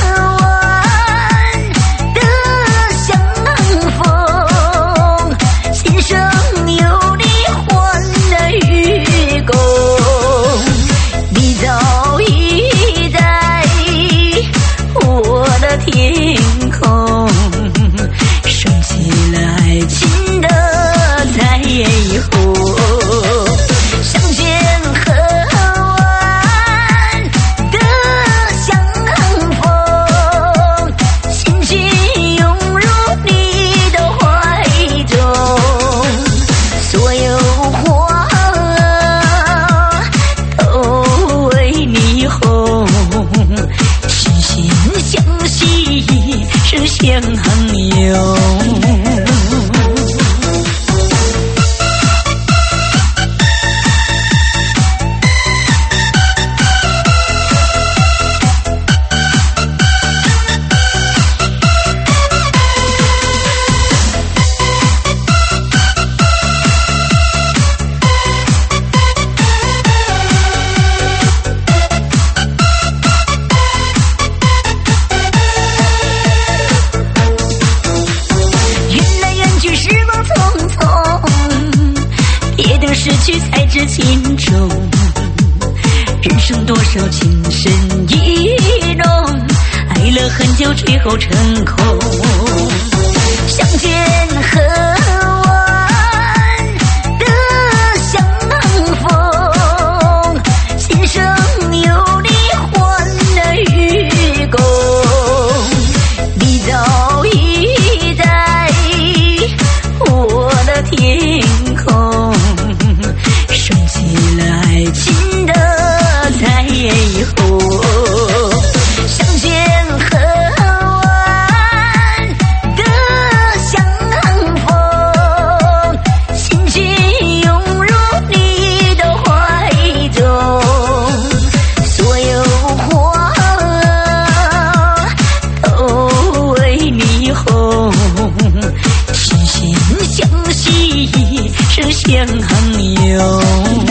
晚的相逢，今生有你换了愚公。你早已在我的天空，升起了爱情的彩虹。相见恨晚的相逢，心情涌入你的怀中。所有花都为你红，心心相惜是相拥。失去才知情重，人生多少情深意浓，爱了很久最后成空。相见恨晚的相逢，今生有你换了愚公。你早已在我的天空，升起了爱情的彩虹。相见恨晚的相逢，心情涌入你的怀中。所有花都为你红，心心相惜是相拥。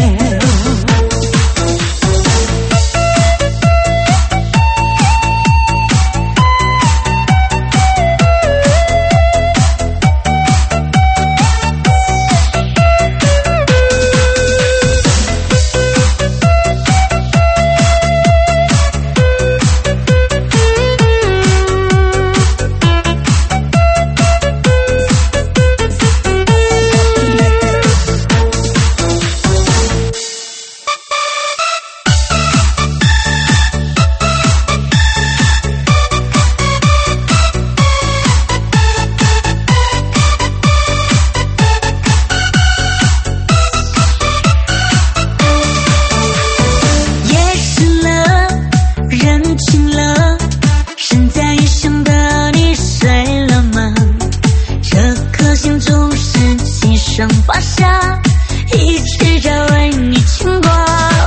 发下一直在为你牵挂。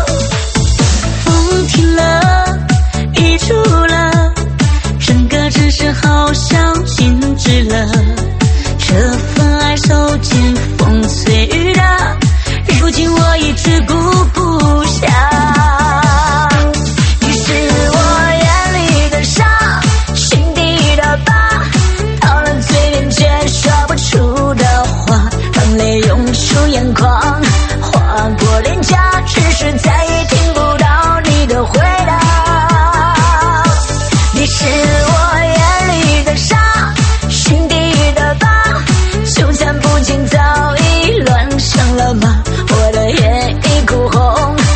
风停了，雨住了，整个城市好像静止了。这份爱受尽风吹雨打，如今我已只顾不暇。你是我眼里的沙，心底的疤，到了嘴边却说不出的话。当泪涌出眼眶，划过脸颊，只是再也听不到你的回答。你是我眼里的沙，心底的疤，纠缠不清早已乱成了吗？我的眼已哭红，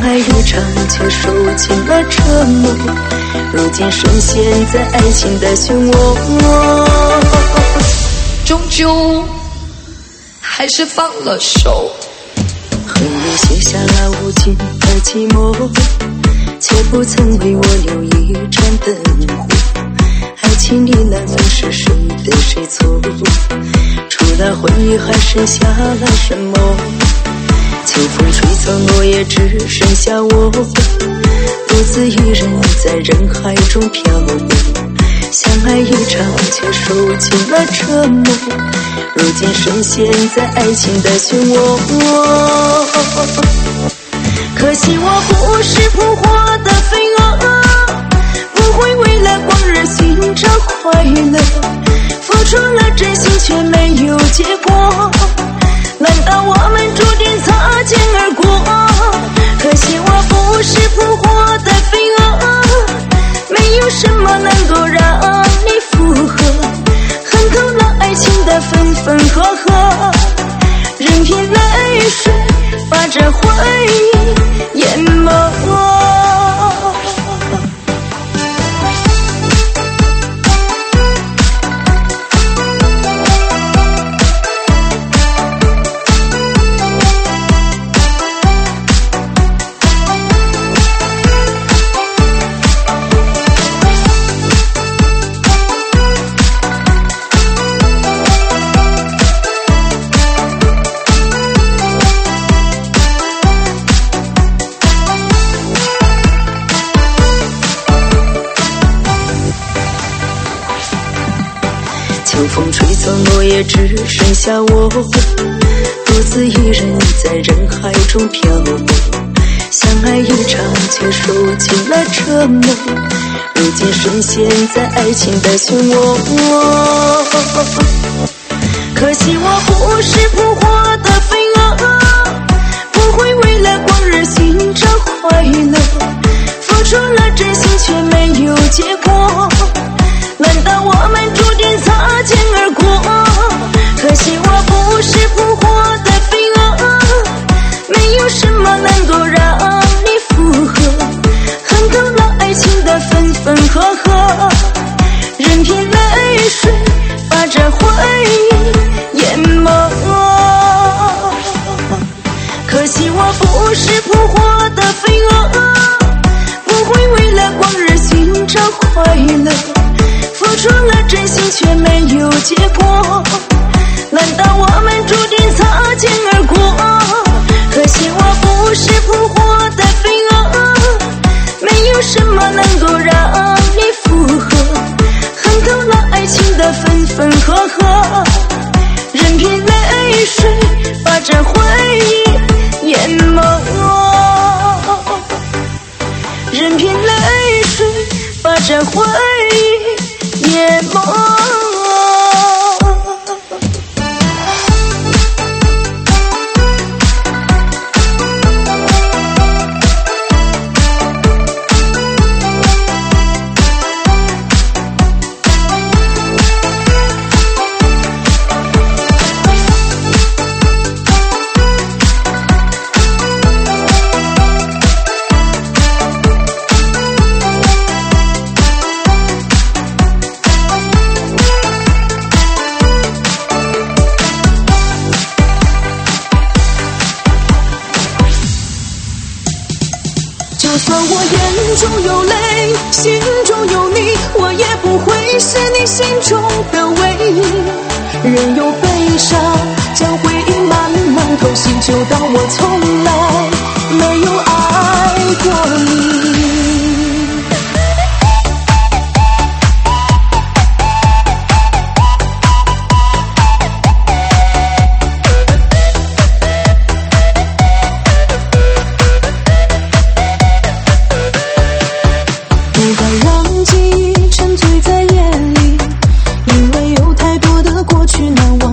爱一场却受尽了折磨，如今深陷在爱情的漩涡， 终究还是放了手。 和你写下了无尽的寂寞，却不曾为我留一盏灯火。爱情里难分是谁对谁错，除了回忆还剩下了什么？秋风吹走落叶，只剩下我，独自一人在人海中漂泊。相爱一场却受尽了折磨，如今深陷在爱情的漩涡。可惜我不是扑火的飞蛾，不会为了光热寻找快乐，付出了真心却没有结果，难道我们注定擦肩而过？可惜我不是扑火的飞蛾，没有什么能够让你附和，恨透了爱情的分分合合，任凭泪水把这回忆淹没。秋风吹走落叶，只剩下我，独自一人在人海中漂泊。相爱一场却受尽了折磨，如今深陷在爱情的漩涡。可惜我不是扑火的飞蛾，不会为了光热寻找快乐，付出了真心却没有结果，难道我们注定擦肩而过？可惜我不是扑火的飞蛾，没有什么能够让你附和，恨透了爱情的分分合合，任凭泪水把这回忆淹没。可惜我不是扑火的飞蛾，不会为了光热寻找快乐，付出了真心却没有结果，难道我们注定擦肩而过？可惜我不是扑火的飞蛾，没有什么能够让你附和，恨透了爱情的分分合合，任凭泪水把这回忆淹没，任凭泪水把这回忆淹没。 就算我眼中有泪，心中有你，我也不会是你心中的唯一。任由悲伤将回忆慢慢偷袭，就当我从来没有爱过你。 过去难忘。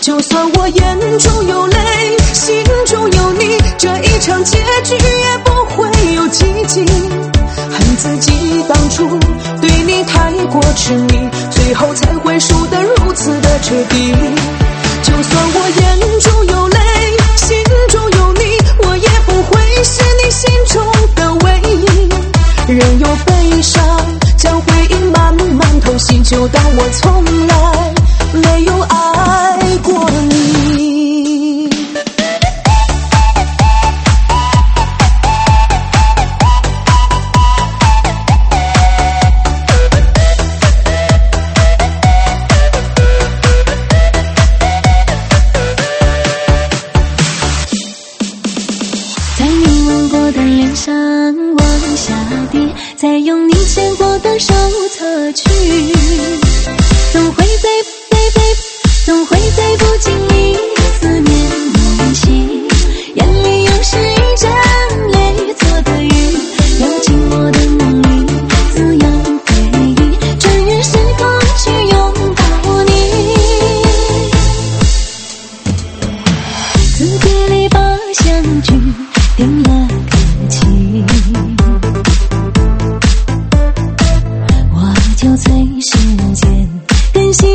就算我眼中有泪，心中有你，这一场结局也不会有奇迹。恨自己当初对你太过痴迷，最后才会输得如此的彻底。就算我眼中有泪，心中有你，我也不会是你心中的唯一。任由悲伤将回忆慢慢偷袭，就当我从来没有爱过你。 在你吻过的脸上往下滴，再用你牵过的手侧去，总会在总会在不经意思念你心，眼里又是一阵泪做的雨，要进我的梦里滋养回忆，穿越时空去拥抱你。字典里把相聚定了感情，我就催时间更新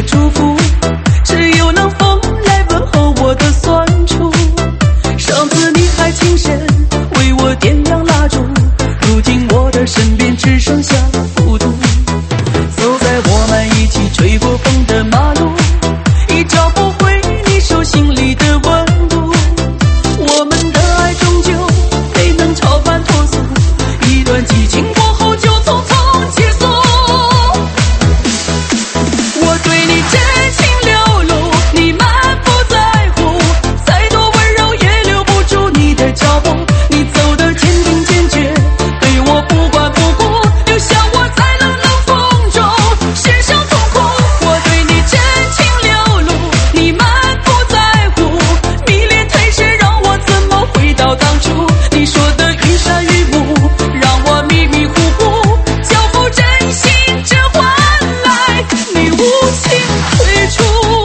的祝福，只有冷风来问候我的酸楚。上次你还轻声为我点亮蜡烛，如今我的身边只剩下孤独。走在我们一起吹过风的马路，已找不回你手心里的温度。我们的爱终究没能超凡脱俗，一段激情过后就匆匆结束。我对你真情流露，你满不在乎，再多温柔也留不住你的脚步。你走得坚定坚决，对我不管不顾，留下我在冷冷风中身上痛苦。我对你真情流露，你满不在乎，迷恋太深，让我怎么回到当初？你说的云山雨幕，让我迷迷糊糊，交付真心，只换来你无情退出。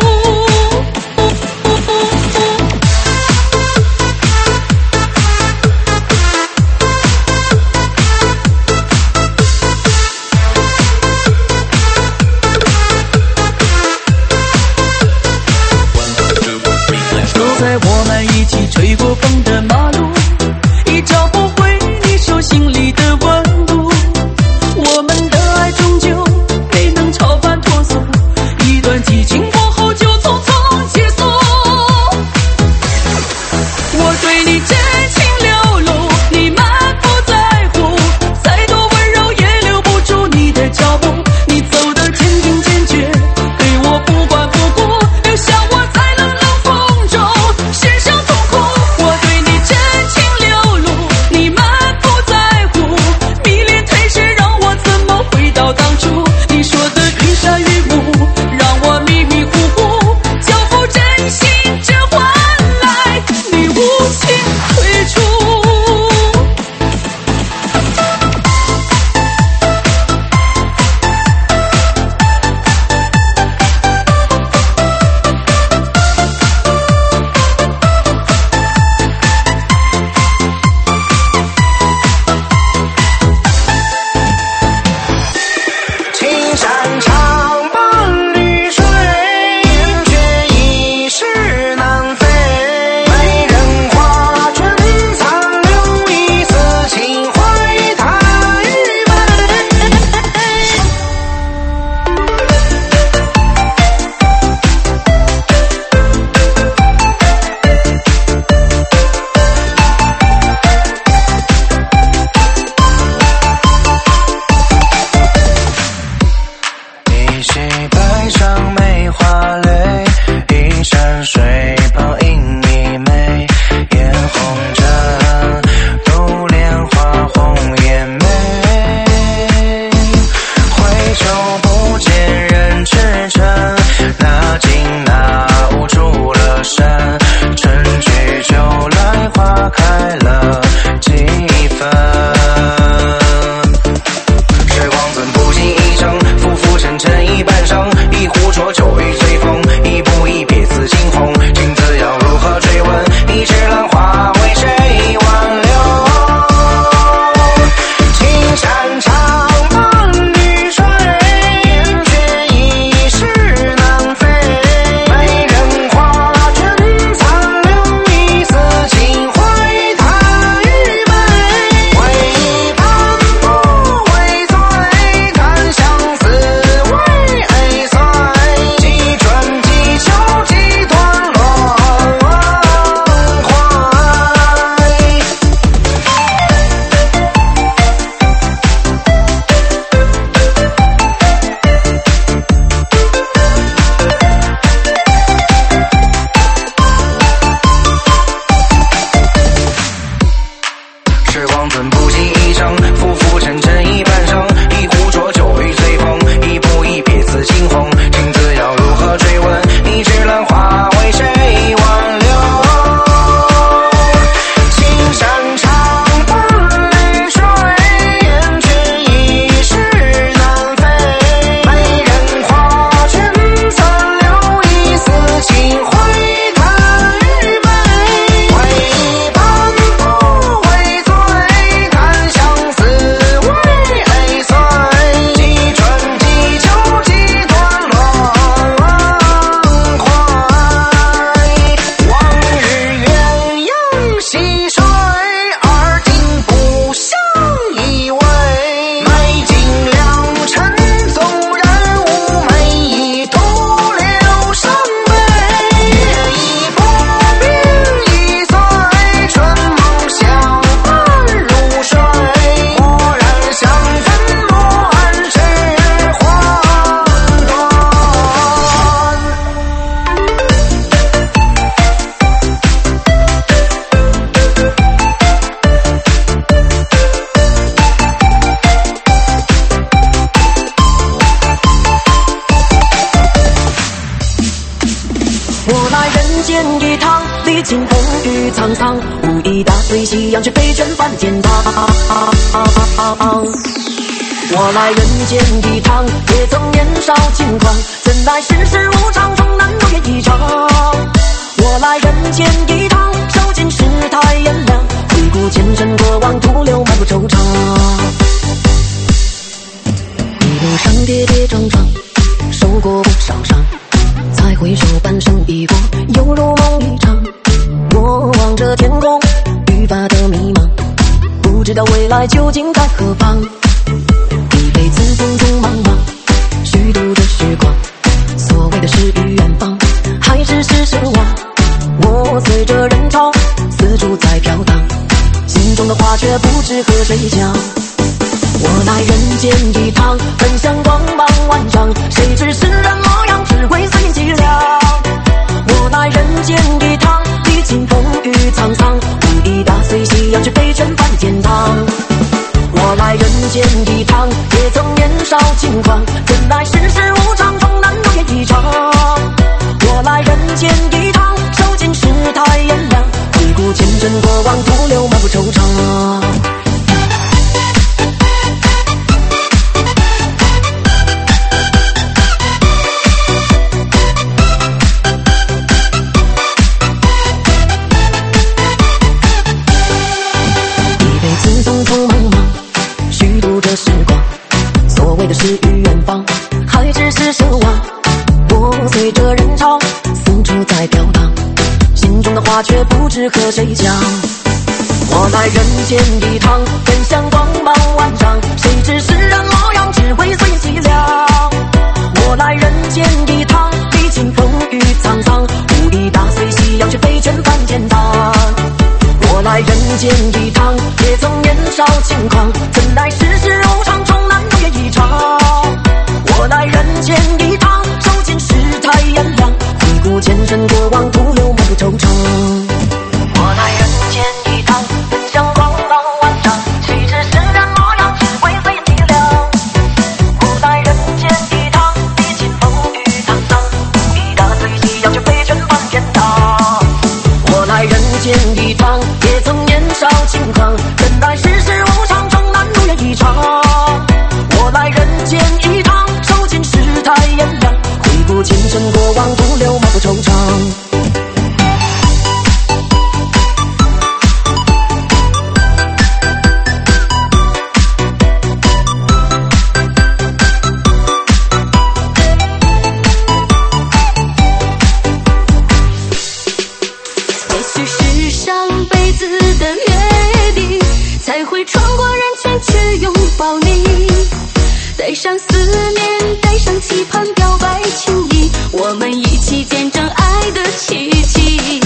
走在我们一起吹过风的马路，已找不回你手心里的温度。我们的爱终究没能超凡脱俗，一段激情过后就匆匆结束。我对你真情流露，你满不在乎，再多温柔也留不住你的脚步。你走得坚定坚决，对我不管不顾，留下我在冷冷风中身上痛苦。我对你真情流露，你满不在乎，迷恋太深，让我怎么回到当初？你说的云山雨幕，让我迷迷糊糊，交付真心，只换来你无情雨沧桑，无意打碎夕阳，却飞卷翻天堂。我来人间一趟，也曾年少轻狂，怎奈世事无常，终难如愿以偿。我来人间一趟，受尽世态炎凉，回顾前尘过往，徒留满腹惆怅。一路上跌跌撞撞，受过不少伤，才回首半生已过，犹如梦一场。我望着天空，愈发的迷茫，不知道未来究竟在何方。一辈子匆匆忙忙，虚度的时光，所谓的诗与远方，还只是奢望。我随着人潮四处在飘荡，心中的话却不知和谁讲。我来人间一趟，本想光芒万丈，谁知世人模样，只会随心凄凉。我来人间一趟，历经风雨沧桑，无意打碎夕阳，却飞卷翻天堂。我来人间一趟，也曾年少轻狂，怎奈世事无常，终难如愿以偿。我来人间一趟，受尽世态炎凉，回顾前尘过往，徒留满腹惆怅。的诗与远方，还只是奢望。我随着人潮四处在飘荡，心中的话却不知和谁讲。我来人间一趟，本想光芒万丈，谁知世人模样，只会随心凄凉。我来人间一趟，历经风雨沧桑，无意打碎夕阳，却飞卷翻天堂。我来人间一趟，也曾年少轻狂，怎奈世事无常，终难如愿以偿。我来人间一趟，受尽世态炎凉，回顾前尘过往，徒留满腹惆怅。我来人间一趟，本想光芒万丈，谁知世人模样，只会随心凄凉。我来人间一趟，历经风雨沧桑，无意打碎夕阳，却飞卷翻天堂。我来人间一趟，也曾年少轻狂，怎奈世事无常，终难如愿以偿。我来人间一趟，受尽世态炎凉，回顾前尘过往，徒留满腹惆怅。 带上思念，带上期盼，表白情意，我们一起见证爱的奇迹。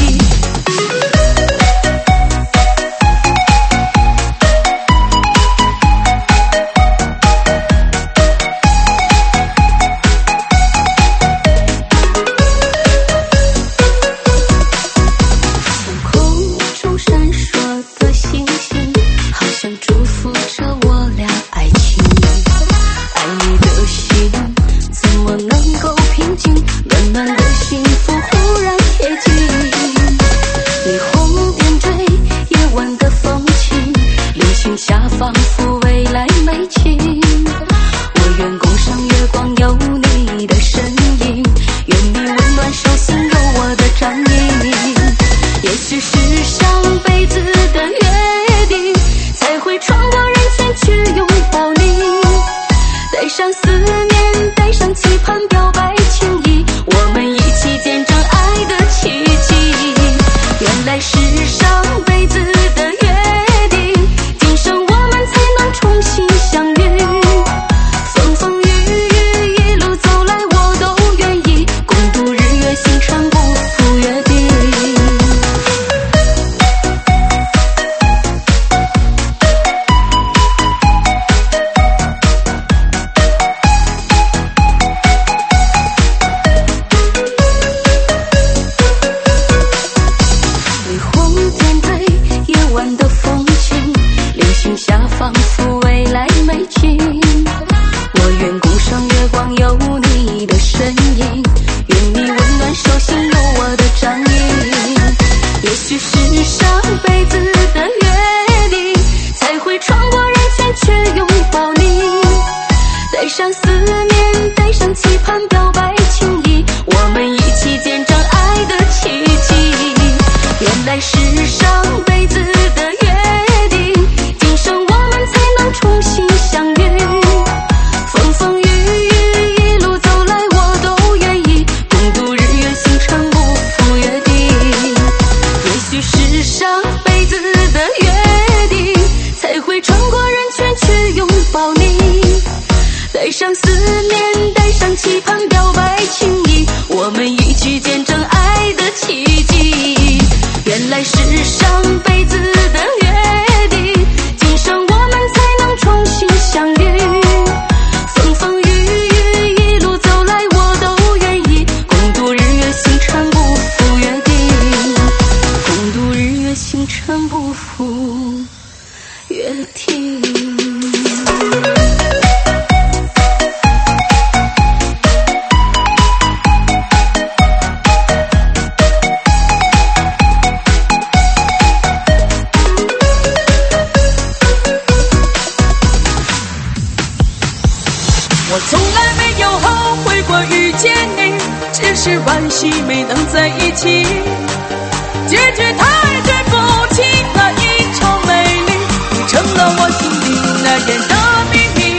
天空中闪烁的星星，好像祝福着我俩爱情。爱你的心怎么能够平静？暖暖的幸福忽然贴近。霓虹点缀夜晚的风情，流星下仿佛未来美景。我愿共赏月光，有你的身影，愿你温暖手心有我的掌印。也许是上辈子的约定，才会穿过人群去拥抱你。带上思念，带上期盼，表白情意，我们一起见证爱的奇迹。原来是上辈子的约定，今生我们才能重新相遇。风风雨雨一路走来，我都愿意共度日月星辰，不负约定。仿佛未来美景，我愿共赏月光，有你的身影，愿你温暖手心有我的掌印。也许是上辈子的约定，才会穿过人群去拥抱你，带上思念，带上期盼，表白情意，我们一起见证爱的奇迹。原来是上辈子的约定，今生我们才能重新相遇。风风雨雨一路走来，我都愿意共度日月星辰，不负约定。也许是上辈子的约定，才会穿过人群去拥抱你，带上思念，带上期盼，表白情意，我们一起见证爱的奇迹。原来是上辈子的约定，今生我们才能重新相遇。风风雨雨一路走来，我都愿意共度日月星辰，不负约定，共度日月星辰，不负约定。 我从来没有后悔过遇见你，只是惋惜没能在一起。结局太对不起，那一场美丽，你成了我心里难言的秘密。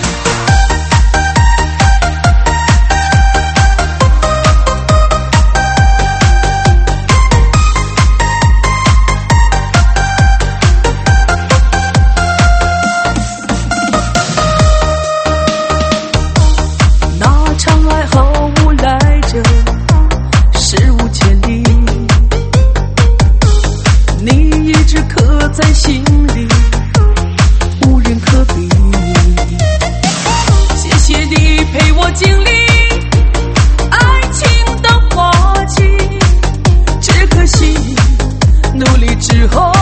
那场爱毫无来者，史无前例，你一直刻在心里，无人可比。谢谢你陪我经历爱情的花季，只可惜努力之后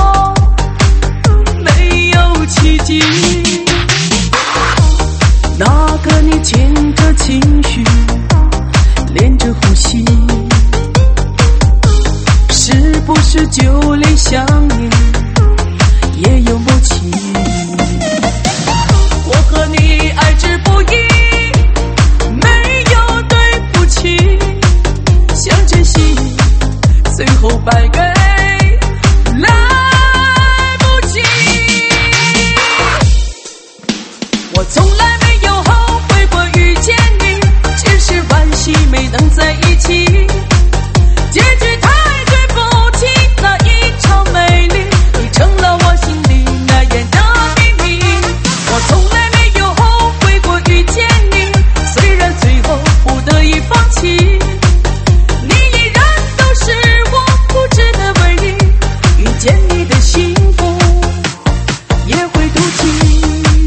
没有奇迹。那个你牵着情绪，连着呼吸，是不是就连想念也有默契？我和你爱之不易，没有对不起，想珍惜，最后败给来不及。我从来没有后悔过遇见你，只是惋惜没能在一起。结局太对不起，那一场美丽，你成了我心里难言的秘密。我从来没有后悔过遇见你，虽然最后不得已放弃，你依然都是我不知的唯一。遇见你的幸福也会妒忌。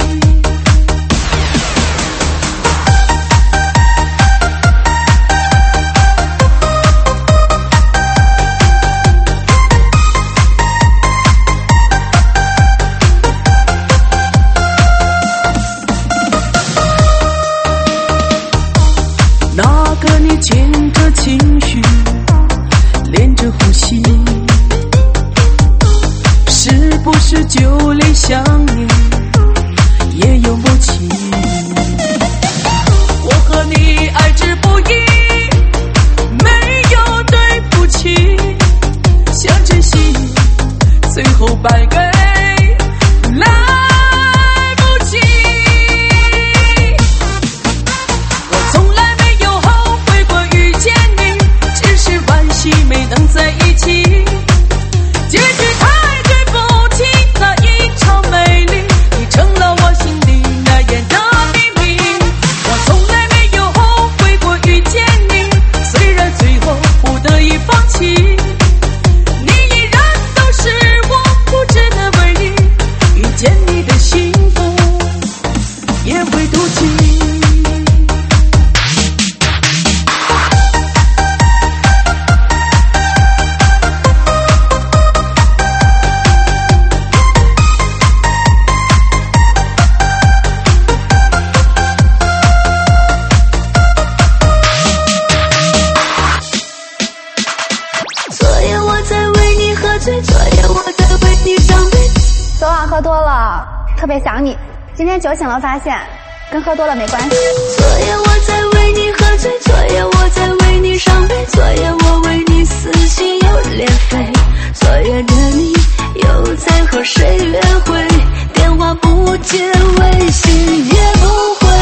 那个你牵着情绪，连着呼吸，是不是就连想念也有默契？我和你爱之不易，没有对不起，想珍惜，最后败给来不及。我从来没有后悔过遇见你，只是惋惜没能在一起。结局太对不起，那一场美丽，你成了我心里难言的秘密。我从来没有后悔过遇见你，虽然最后不得已放弃，你依然都是我不知的我在为你伤悲。 昨晚喝多了，特别想你。今天酒醒了，发现跟喝多了没关系。 昨夜我在为你喝醉，昨夜我在为你伤悲，昨夜我为你撕心又裂肺，昨夜的你又在和谁约会？电话不接，微信也不回。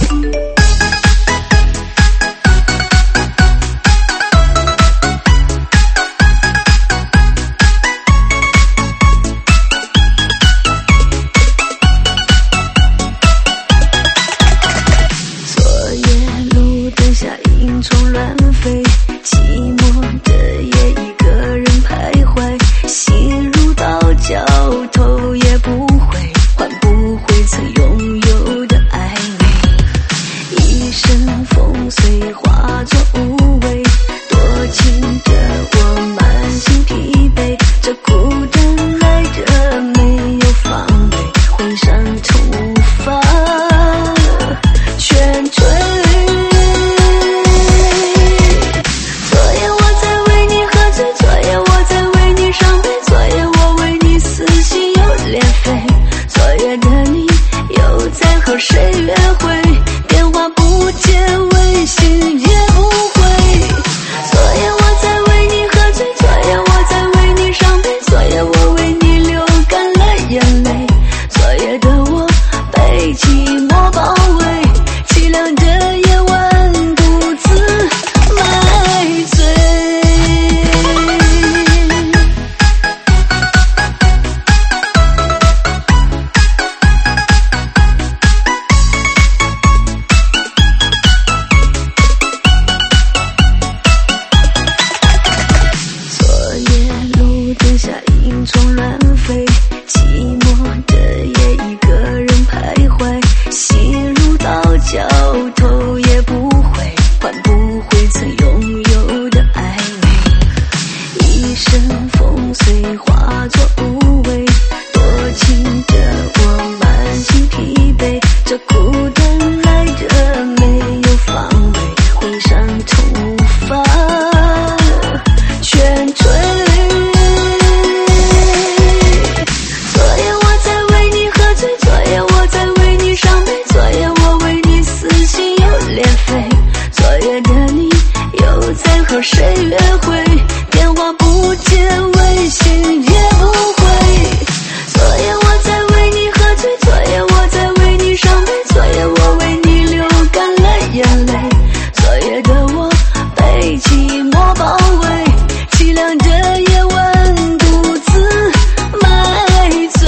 虫乱飞，寂寞的夜一个人徘徊，心如刀绞，头也不回，换不回曾拥有的暧昧。一身风碎化作无味，多情的我满心疲惫，这孤单来着没有防备，浑身痛无法劝退。和谁约会？电话不接，微信也不回。昨夜我在为你喝醉，昨夜我在为你伤悲，昨夜我为你流干了眼泪，昨夜的我被寂寞包围，凄凉的夜晚独自买醉。虫乱飞，寂寞的夜一个人徘徊，心如刀绞，头也不回，换不回曾拥有的暧昧。一身风碎化作无味，多情的我满心疲惫，这孤单来着没有防备，浑身痛无法劝退。和谁约会？电话不接，微信也不回。昨夜我在为你喝醉，昨夜我在为你伤悲，昨夜我为你流干了眼泪，昨夜的我被寂寞包围，凄凉的夜晚独自买醉。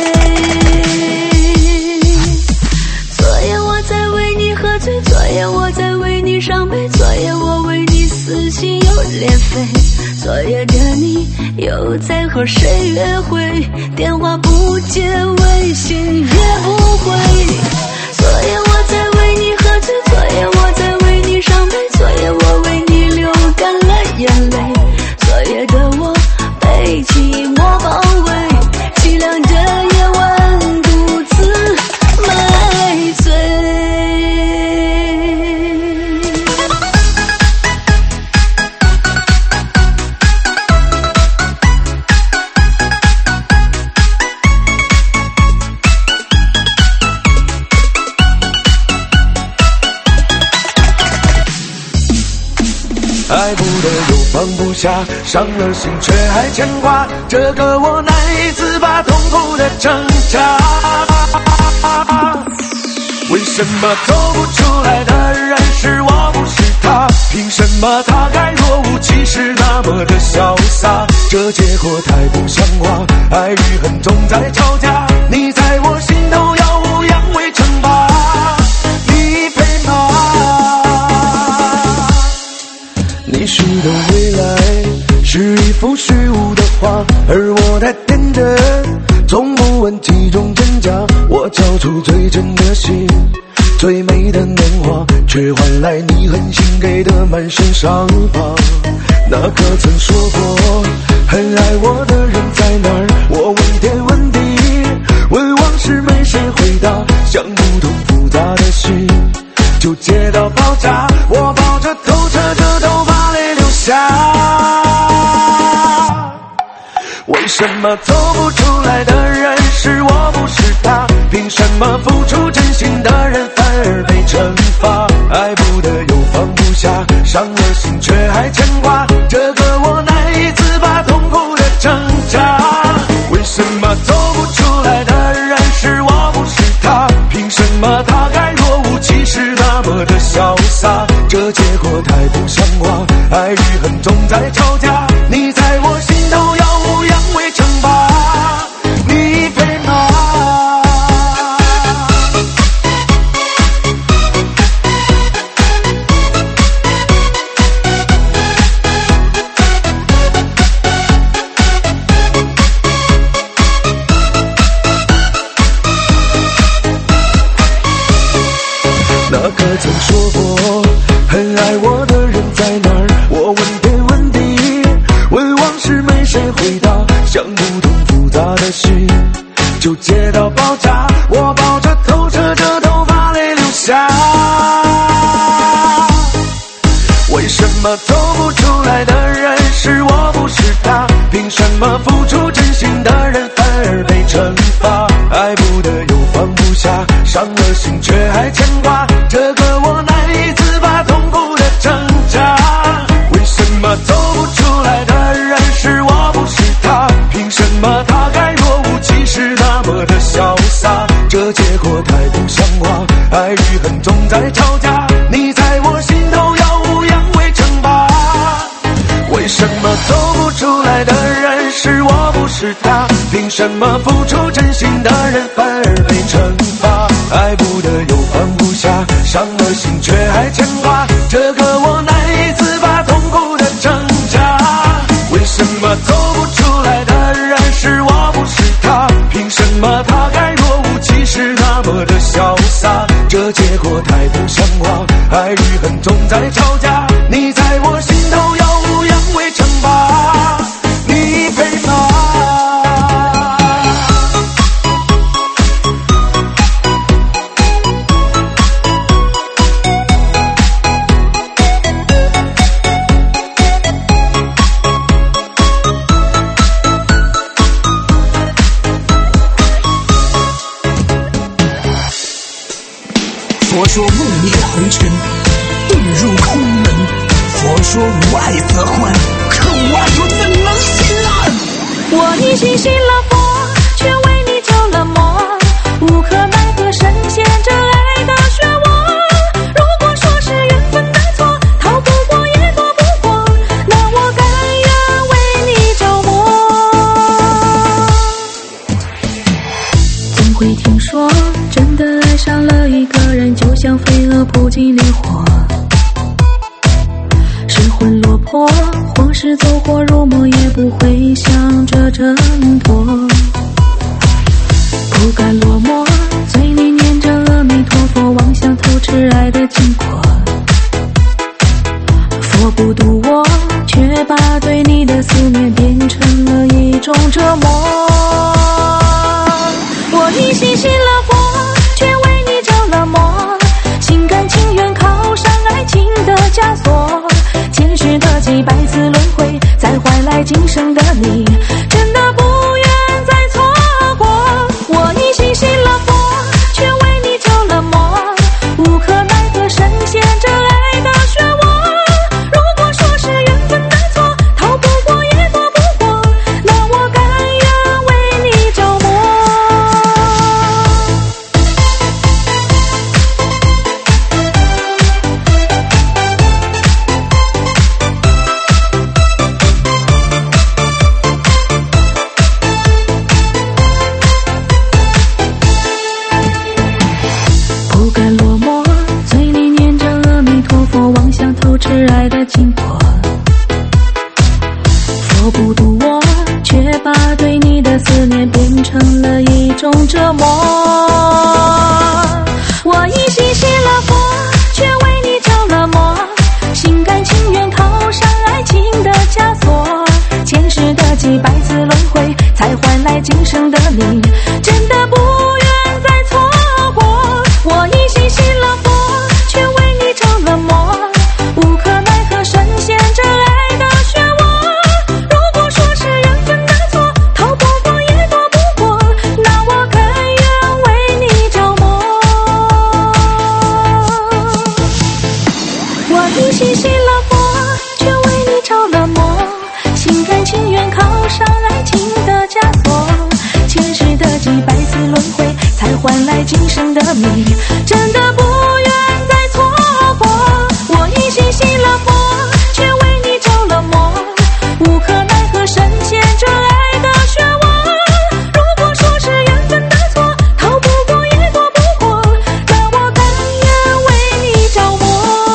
昨夜我在为你喝醉，昨夜我在为你伤悲，昨夜我为你撕心又裂肺，昨夜的你又在和谁约会？电话不接，微信也不回。昨夜我在为你喝醉，昨夜我在为你伤悲，昨夜我为你流干了眼泪，昨夜的我被寂寞包围，凄凉的夜晚独自买醉。 爱不得又放不下，伤了心却还牵挂，这个我难以自拔，痛苦的挣扎。为什么走不出来的人是我不是他？凭什么他该若无其事那么的潇洒？这结果太不像话，爱与恨总在吵架，你在我心头耀武扬威称霸，你配吗？你许的未来是一幅虚无的画，而我太天真，从不问其中真假。我交出最真的心，最美的年华，却换来你狠心给的满身伤疤。那个曾说过很爱我的人在哪儿？我问天问地，问往事没谁回答，想不通复杂的心，就接到爆炸。我抱着透彻着头把泪流下。为什么么走不出来的人是我不是他？凭什么付出真心的人反而被惩罚？爱不得又放不下，伤了心却还牵挂，这个我难以自拔，痛苦的挣扎。为什么走不出来的人是我不是他？凭什么他该若无其事那么的潇洒？这结果太不像话，爱与恨总在吵架，你在我心头耀武扬威称霸，你配吗？那个曾说过很爱我的人在哪儿？我问天问地，问往事没谁回答，想不通复杂的心，就接到爆炸，我抱着头扯着头发泪流下。为什么走不出来的人是我不是他？凭什么付出真心的人反而被惩罚？爱不得又放不下，伤了心却还牵挂，这个我难以自拔，痛苦的挣扎。为什么走不出来的人是我不是他？凭什么他该若无其事那么的潇洒？这结果太不像话，爱与恨总在吵架，你在我心头耀武扬威称霸。为什么走不出来的人是我不是他？凭什么付出真心的人反而被惩罚？爱不得又放不下，伤了心却还牵挂，这个我难以自拔，痛苦的挣扎。为什么走不出来的人是我不是他？凭什么他该若无其事那么的潇洒？这结果太不像话，爱与恨总在吵架，你在我心头耀武扬威称霸，你配吗？ 佛说梦灭红尘，遁入空门。佛说无爱则欢，可我又怎能信啊？ 我一心信了佛，却为你着了魔，无可奈何深陷这爱的漩涡。如果说是缘分的错，逃不过也躲不过，那我甘愿为你着魔。总会听说真的爱上了一个人，就像飞蛾扑进烈火，失魂落魄，或是走火入魔，也不会想着挣脱。不甘落寞，嘴里念着阿弥陀佛，妄想透支爱的经过。佛不渡我，却把对你的思念变成了一种折磨。我一心信了佛，却为你着了魔，心甘情愿靠上爱情的枷锁，前世的几百次轮回，才换来今生的你，真的不愿再错过。我一心信了佛，却为你着了魔，无可奈何深陷这爱的漩涡。如果说是缘分的错，逃不过也躲不过，那我甘愿为你着魔。不甘落寞，嘴里念着阿弥陀佛，妄想透支爱的经过。佛不渡我，却把对你的思念变成了一种折磨。我一心信了佛，却为你着了魔，心甘情愿靠上爱情的枷锁，前世的几百次轮回，才换来今生的你，真的不愿再错过。我一心信了佛，却为你着了魔，无可奈何深陷这爱的漩涡。如果说是缘分的错，逃不过换来今生的谜，真的不愿再错过。我已经信了佛，却为你着了魔，无可奈何深陷这爱的漩涡。如果说是缘分的错，逃不过也躲不过，那我甘愿为你着魔。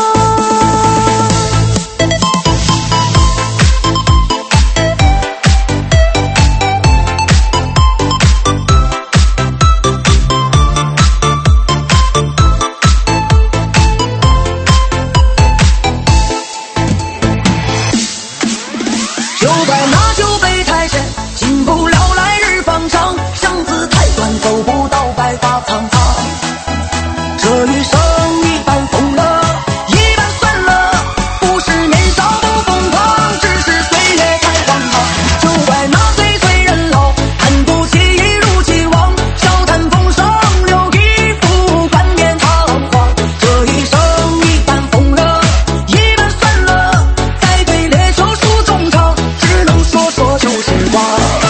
就在那酒杯太深，进不了来日方长，巷子太短，走不到白发苍苍。这一生一般疯了，一般算了，不是年少不疯狂，只是岁月太荒唐。就怪那岁岁人老，看不起一如既往，笑谈风霜，留一副冠冕堂皇。这一生一般疯了，一般算了，再对烈酒诉衷肠，只能说说旧时光。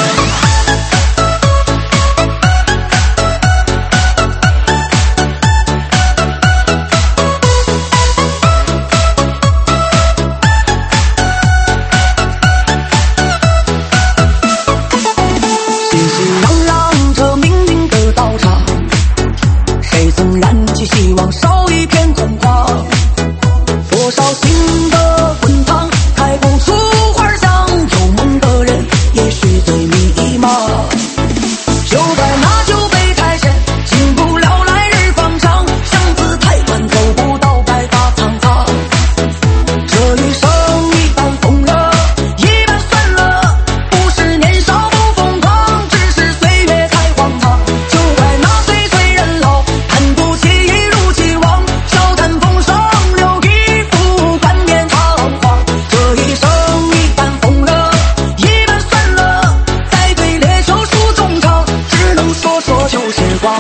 熙熙攘攘这冥冥的道场，谁曾燃起希望，烧一片空旷？多少心的滚烫，开不出花香，有梦的人也许最迷茫。就在那酒杯太深，进不了来日方长，巷子太短，走不到白发苍苍。这一生一般疯了，一般算了，不是年少不疯狂，只是岁月太荒唐。就怪那岁岁人老，看不起一如既往，笑谈风霜，留一副冠冕堂皇。这一生一般疯了，一般算了，再对烈酒诉衷肠，只能说说旧时光。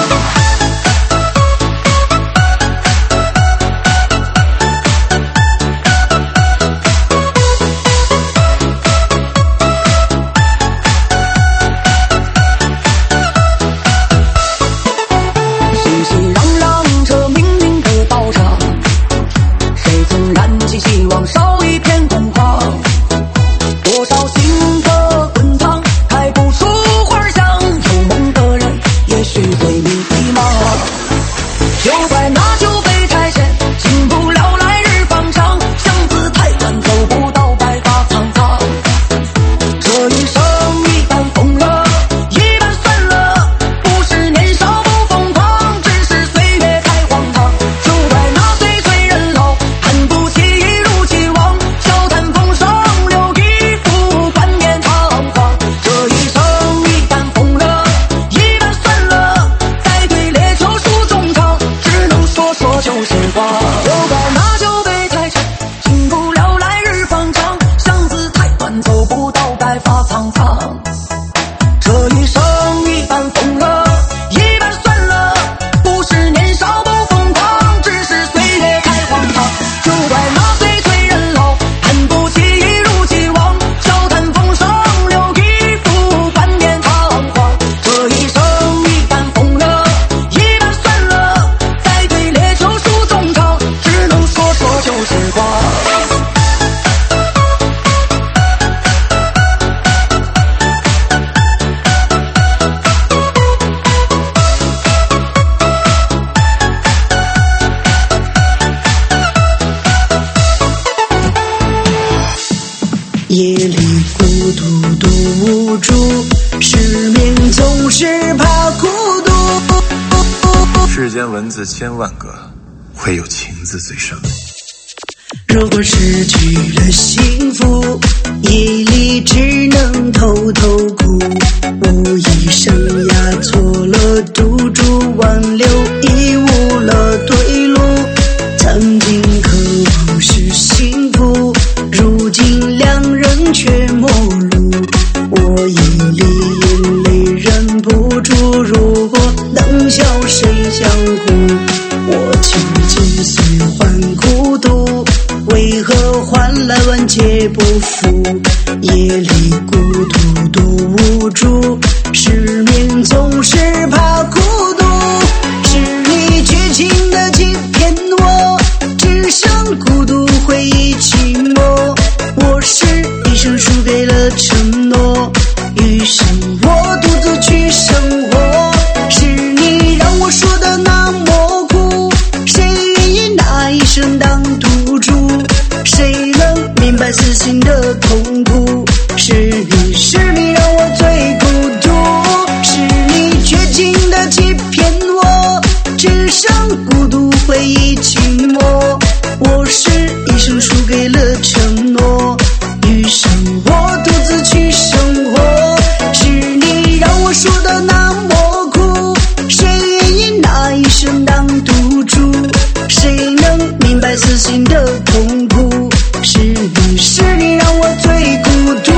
熙熙攘攘这冥冥的道场，谁曾燃起希望，烧一片空旷？多少心的滚烫，开不出花香，有梦的人也许最迷茫。就在那酒杯太深，进不了来日方长，巷子太短，走不到白发苍苍。这一生一般疯了，一般算了，不是年少不疯狂，只是岁月太荒唐。就怪那岁岁人老，看不起一如既往，笑谈风霜，留一副冠冕堂皇。这一生一般疯了，一般算了，再对烈酒诉衷肠，只能说说旧时光。就怪那酒杯太沉，进不了来日方长，巷子太短，走不到白发苍苍。这一生一般疯了，一般算了，不是年少不疯狂，只是岁月太荒唐。就怪那岁岁人老，看不起一如既往，笑谈风霜，留一副冠冕堂皇。这一生一般疯了，一般算了，再对烈酒诉衷肠，只能说说旧时光。 夜里孤独独住，失眠总是怕孤独。 世间文字千万个，唯有情字最深。 如果失去了幸福，夜里只能偷偷哭。无意生涯错了赌注，挽留已无了退路。曾经渴望是幸福，如今两人却陌路。我眼里眼泪忍不住，如果能笑谁相顾？我穷尽岁换孤独，为何换来万劫不复？夜里孤独独无助，失眠总是怕孤独。 生我独自去生活。是你让我说的那么苦，谁愿意拿一生当赌注？谁能明白死心的痛苦？是你，是你让我最孤独，是你绝情的欺骗我，只剩孤独回忆寂寞。我是一生输给了承诺，余生我独自去生活。是你让我说的那么苦，谁愿意拿一生当赌注？谁能明白死心的痛苦？是你，是你让我最孤独。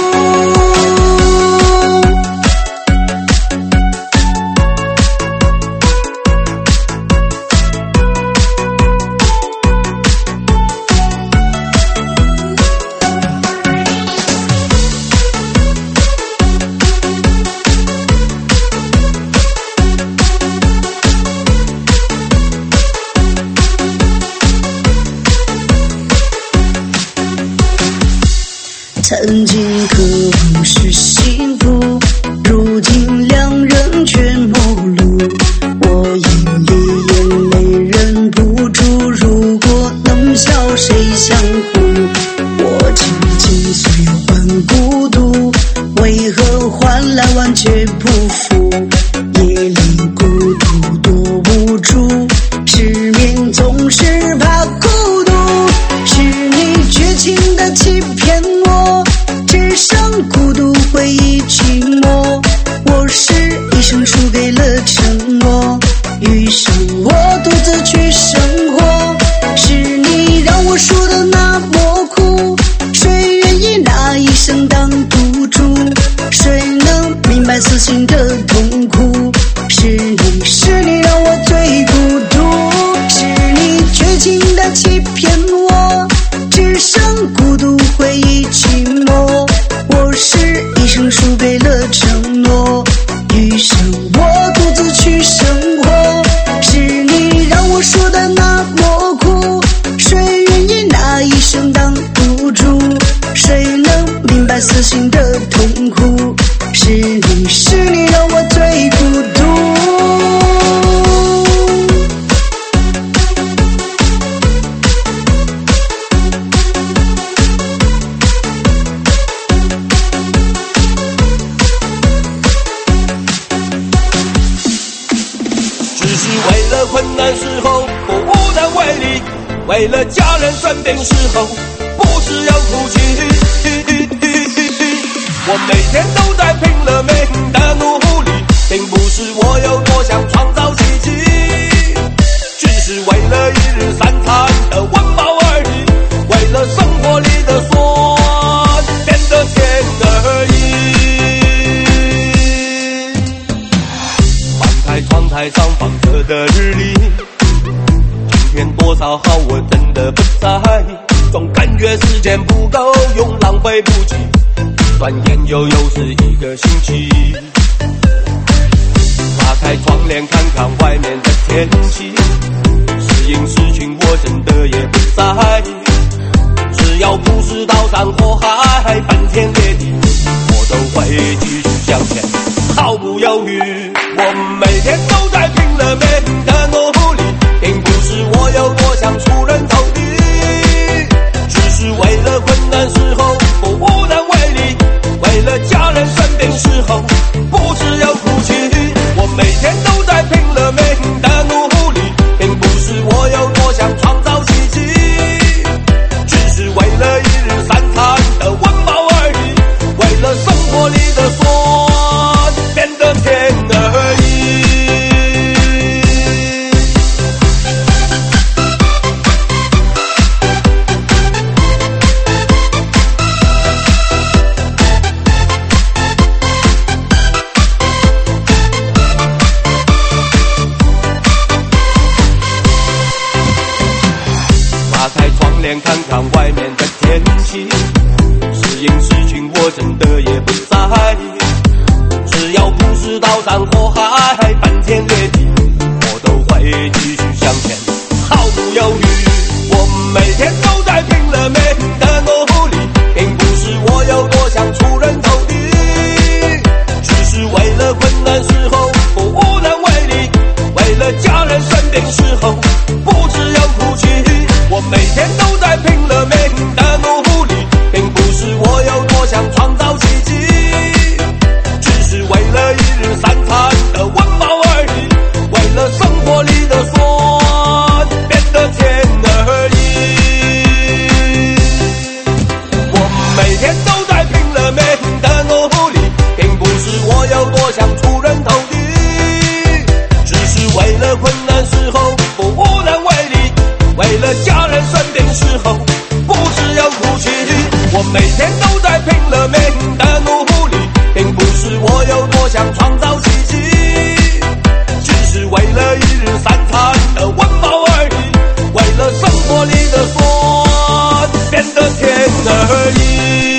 曾经渴望是幸福，如今两人却陌路。我眼里眼泪忍不住，如果能笑谁相护？我倾尽所有换孤独，为何换来完全不负？夜里孤独多无助，失眠总是怕孤独。是你绝情的欺骗我，只剩孤独回忆寂寞。我是一生输给了承诺，余生我独自去生活。是你让我说的那么苦，谁愿意拿一生当赌注？谁能明白死心的痛苦？是你，是你让我最孤独，是你绝情的欺骗我，只剩孤独回忆寂寞。我是一生输给了承诺，余生我独自去生活。是你让我说的那么苦，谁愿意拿一生当赌注？谁能明白死心的痛苦？是你，是你让我最孤独。 困难时候我无能为力，为了家人生病时候不是要哭泣。我每天都在拼了命的努力，并不是我有多想创造奇迹，只是为了一日三餐的温饱而已，为了生活里的酸变得甜而已。翻开窗台上放着的日历，今天多少号我真的不在，总感觉时间不够用，浪费不起，转眼又又是一个星期。打开窗帘看看外面的天气，适应事情我真的也不在，只要不是刀山火海翻天裂地，我都会继续向前毫不犹豫。我每天都在拼了命的努力，并不是我有多想出人头地，只是为了困难时候我无能为力，为了家人生病时候不是要哭泣。我每天都在拼了命的努力，并不是我有多想创造奇迹，只是为了一日三餐的温饱而已，为了生活里的酸变得甜而已。看看外面的天气，适应事情我真的也不在，只要不是刀山火海翻天裂地，我都会继续向前毫不犹豫。我每天都在拼了命的努力，并不是我有多想出人头地， 有多想出人头地，只是为了困难时候不无能为力，为了家人生病时候不只有哭泣。我每天都在拼了命的努力，并不是我有多想创造奇迹，只是为了一日三餐的温饱而已，为了生活里的酸变得甜而已。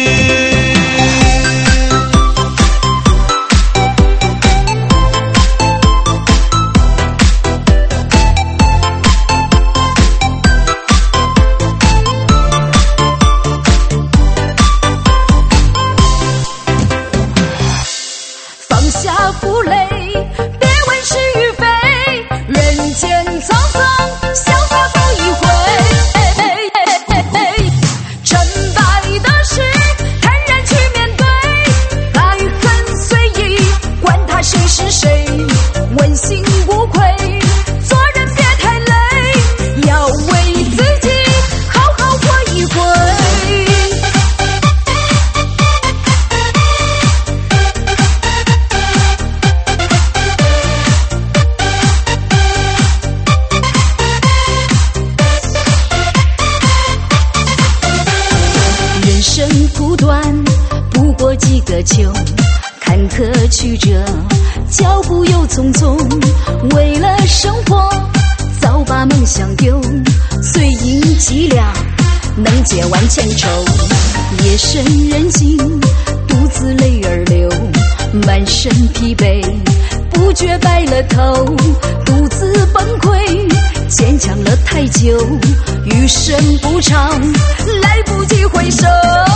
秋坎坷曲折，脚步又匆匆，为了生活早把梦想丢，碎银几两能解万千愁，夜深人静独自泪儿流，满身疲惫不觉白了头，独自崩溃坚强了太久，余生不长来不及回首，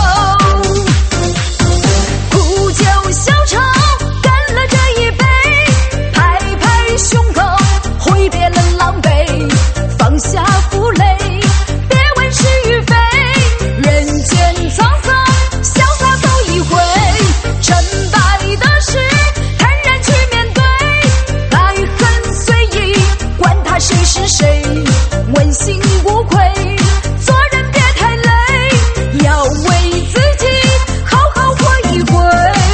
苦酒消愁，干了这一杯，拍拍胸口，挥别了狼狈，放下负累，别问是与非，人间沧桑，潇洒走一回，成败的事坦然去面对，爱恨随意，管他谁是谁，问心无愧，做人别太累，要为自己好好活一回。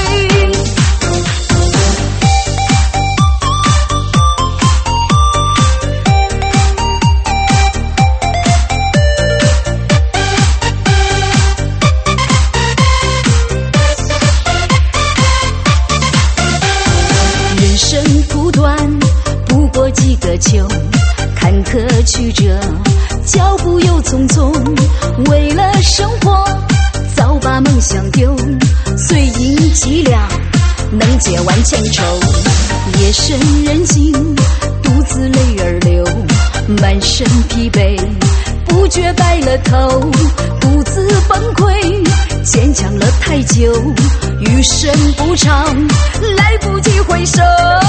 人生苦短，不过几个秋，坎坷曲折，脚步又匆匆，为了生活早把梦想丢，碎银几两能解万千愁，夜深人静独自泪儿流，满身疲惫不觉白了头，独自崩溃坚强了太久，余生不长来不及回首，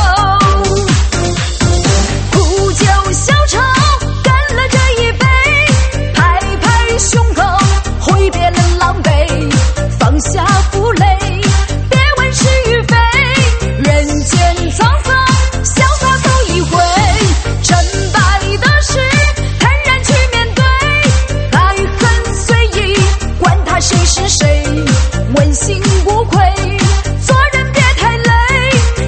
苦酒消愁，干了这一杯，拍拍胸口，挥别了狼狈，放下负累，别问是与非，人间沧桑，潇洒走一回，成败的事坦然去面对，爱恨随意，管他谁是谁，问心无愧，做人别太累，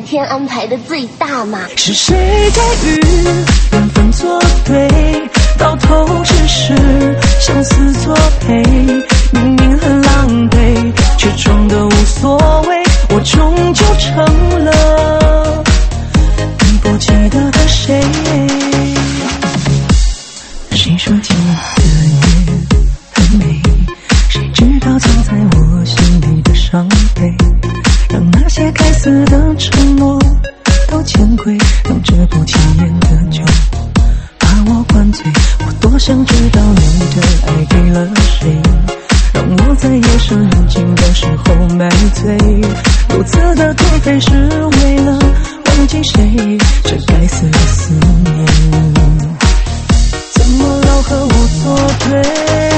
天安排的最大嘛。 是谁在与缘分作对，到头只是相思作陪，明明很狼狈，却装得无所谓，我终究成了等不记得的谁。谁说记得也很美，谁知道藏在我心里的伤悲，让那些该死的承诺都见鬼，让这不起眼的酒把我灌醉。我多想知道你的爱给了谁，让我在夜深人静的时候买醉，如此的颓废是为了忘记谁，这该死的思念怎么老和我作对。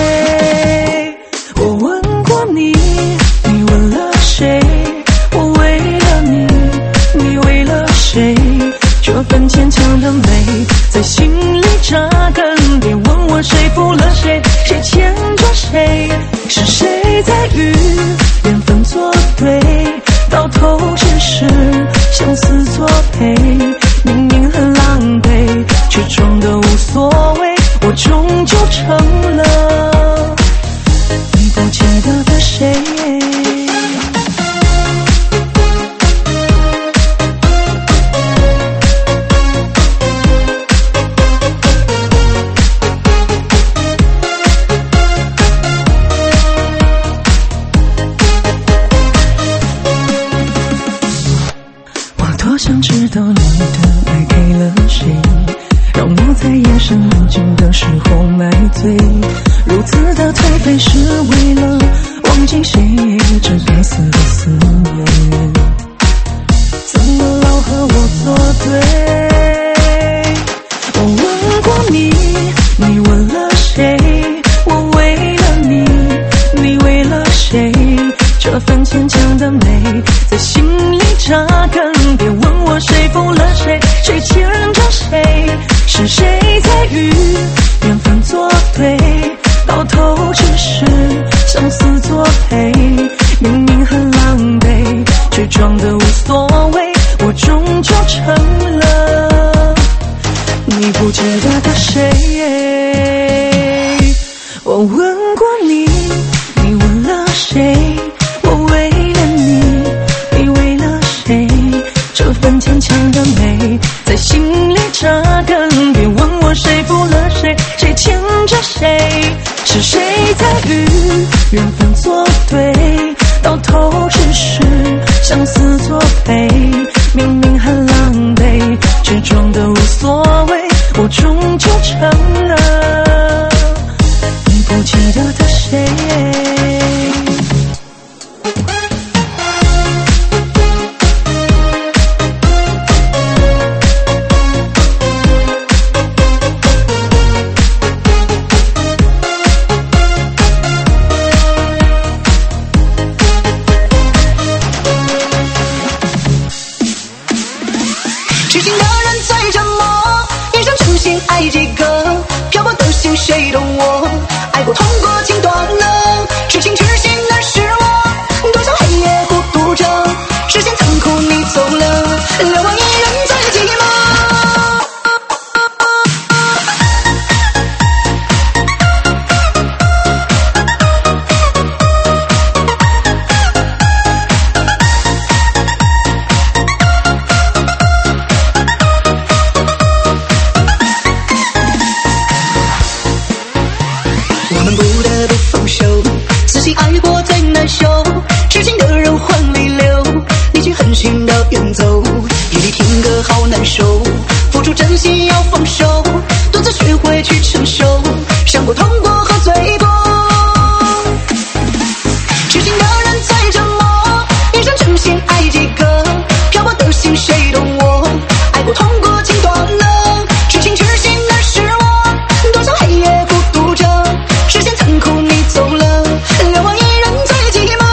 我问过你，你问了谁，我为了你，你为了谁，这份牵强的美在心里扎根，别问我谁负了谁，谁牵着谁，是谁在与缘分作对，到头只是相思作陪，明明很狼狈，却装得无所谓，我终究成了你不记得的谁。想知道你的爱给了谁，让我在夜深人静的时候买醉，如此的颓废是为了忘记谁，这该死的思念怎么老和我作对。我问过你，你问了谁，我为了你，你为了谁，这份牵强的美在心里扎根，别问我谁负了谁，谁牵着谁，是谁在与缘分作对，到头只是相思作陪，明明很狼狈，却装得无所谓，我终究成了你不记得的谁。我问过你，你问了谁，我为了你，你为了谁，这份牵强的美在心里扎根，别问我谁负了谁，谁牵着谁，是谁在与缘分作对，到头只是相思作陪，明明很狼狈，却装得无所谓，我终究成了你不记得的谁。 痴情的人在折磨，一生真心爱几个，漂泊的心谁懂我，爱过痛过情断了，痴情痴心难是我，多少黑夜孤独着，时间残酷你走了，留我一人在寂寞。我们不得不放手，仔细爱过最难受，痴情的人换离流，你却狠心的远走，夜里听歌好难受，付出真心要放手，独自学会去承受，伤过痛过和醉过，痴情的人在折磨，一生真心爱几个，漂泊的心谁懂我，爱过痛过情断了，痴情痴心难是我，多少黑夜孤独着，时间残酷你走了，留我一人在寂寞。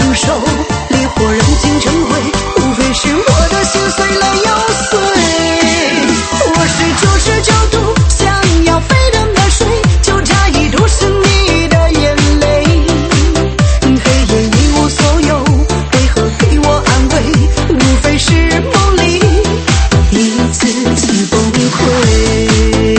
成熟，烈火燃尽成灰，无非是我的心碎了又碎。我是九十九度想要沸腾的水，就差一度是你的眼泪。黑夜一无所有，为何给我安慰？无非是梦里一次次崩溃。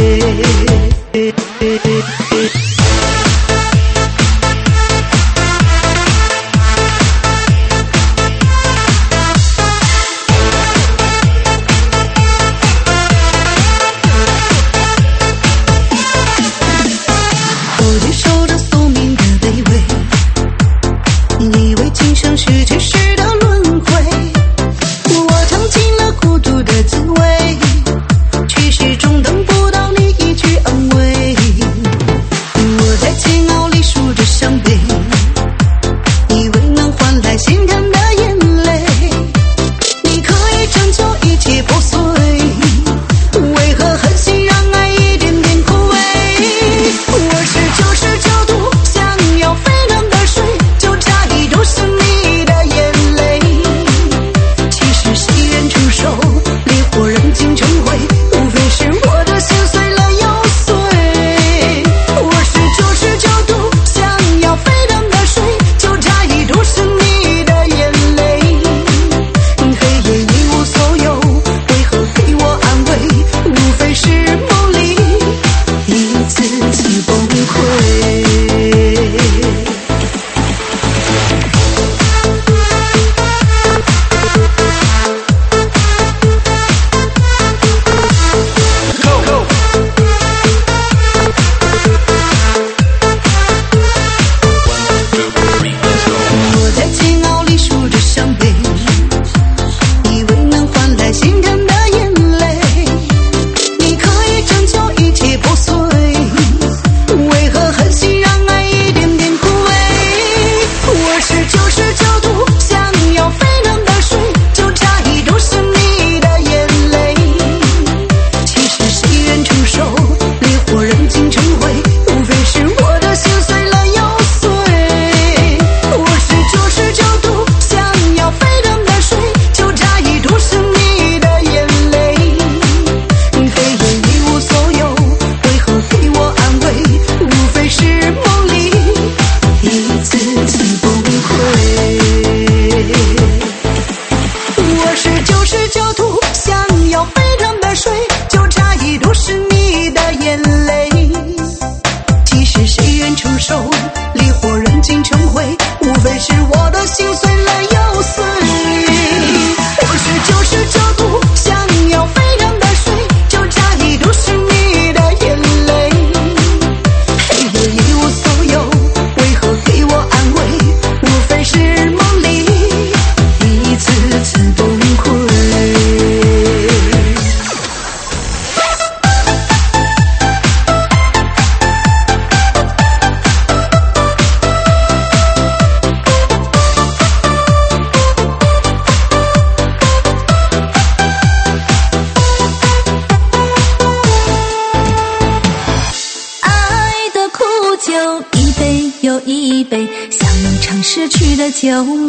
旧梦，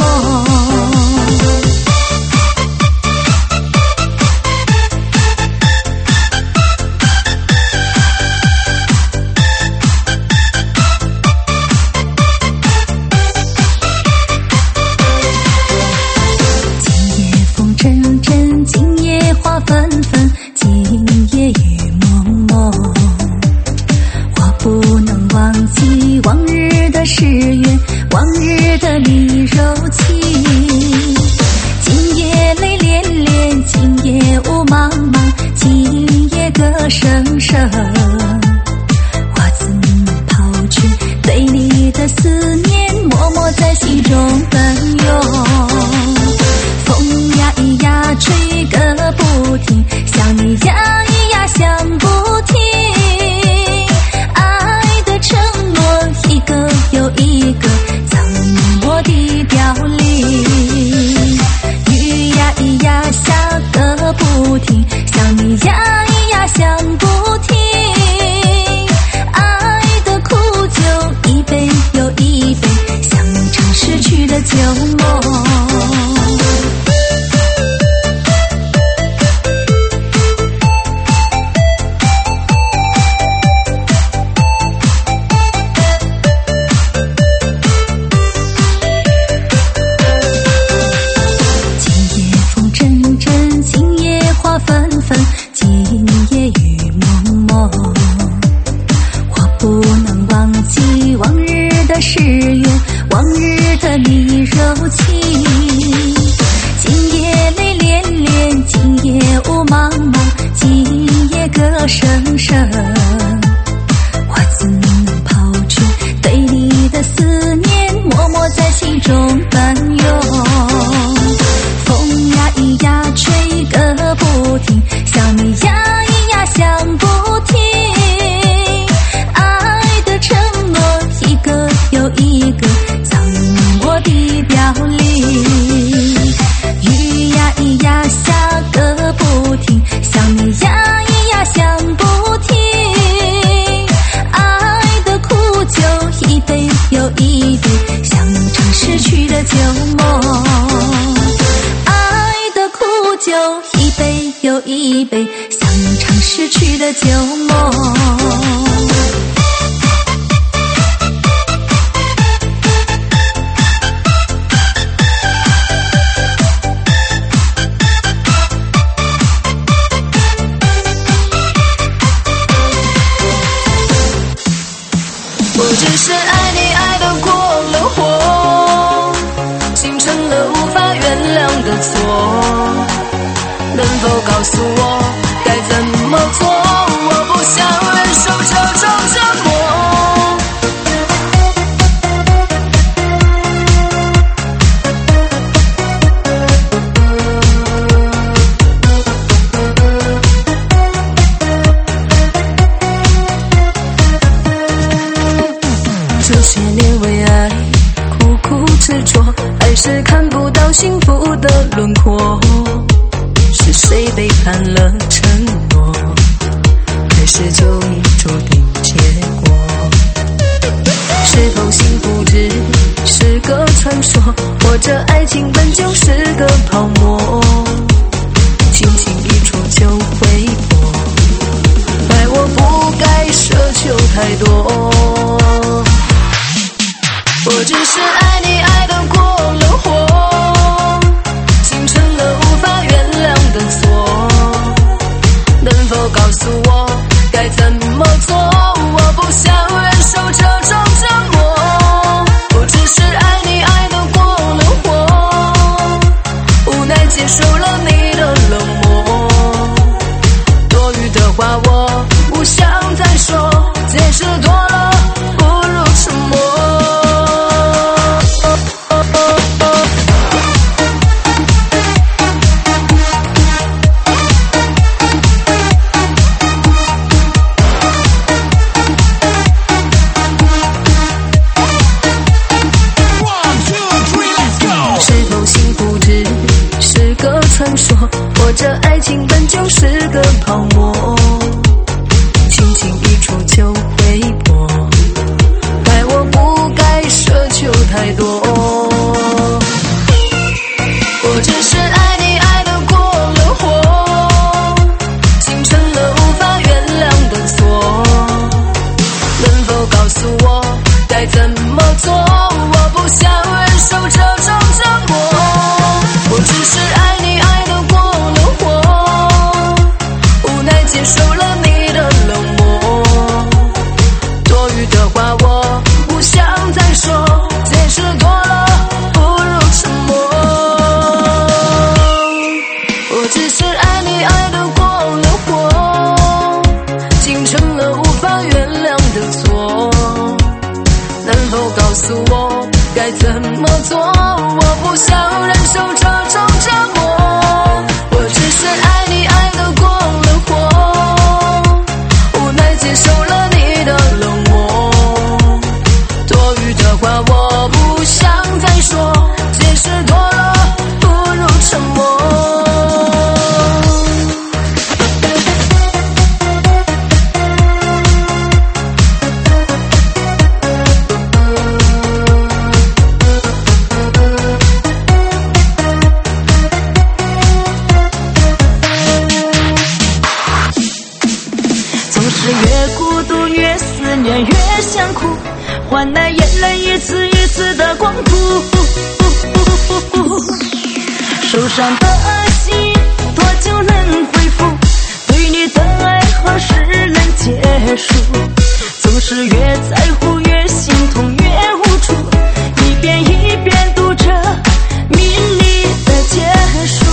今夜风阵阵，今夜花纷纷，今夜雨蒙蒙。我不能忘记往日的誓约，往日的你柔情， 的旧梦。爱的苦酒一杯又一杯，想唱逝去的旧梦。 我只是爱你爱得过了火，形成了无法原谅的错，能否告诉我该怎么做？我不想忍受这种折磨。这些年为爱苦苦执着，还是看不到幸福的轮廓。是谁背叛了承诺，还是就已注定结果？是否幸福只是个传说，或者爱情本就是个泡沫？轻轻一触就会破，爱我不该奢求太多。我只是爱你爱得过了火，形成了无法原谅的错，能否告诉我该怎么做？我不想忍受这种折磨。我只是爱你爱得过了火，无奈接受了你的冷漠，多余的话我不想再说，解释多了不如沉默。或者爱情本就是个泡沫，轻轻一触就会破，爱我不该奢求太多。我只是爱你爱得过了火，形成了无法原谅的错，能否告诉我该怎么做？我不想忍受这种折磨。我只是爱你爱得过了火，无奈接受了你的冷漠，多余的话我不想再说，解释多了不如沉默。我只是爱你爱得过了火，形成了无法原谅的错，能否告诉我该怎么做？我不想忍受这种折磨。我只是爱你爱得过了火，无奈接受了你的冷漠，多余的话我不想再说，解释多了不如沉默。 越想哭，换来眼泪一次一次的光顾。受伤的心多久能恢复？对你的爱何时能结束？总是越在乎越心痛越无助，一遍一遍读着命里的结束。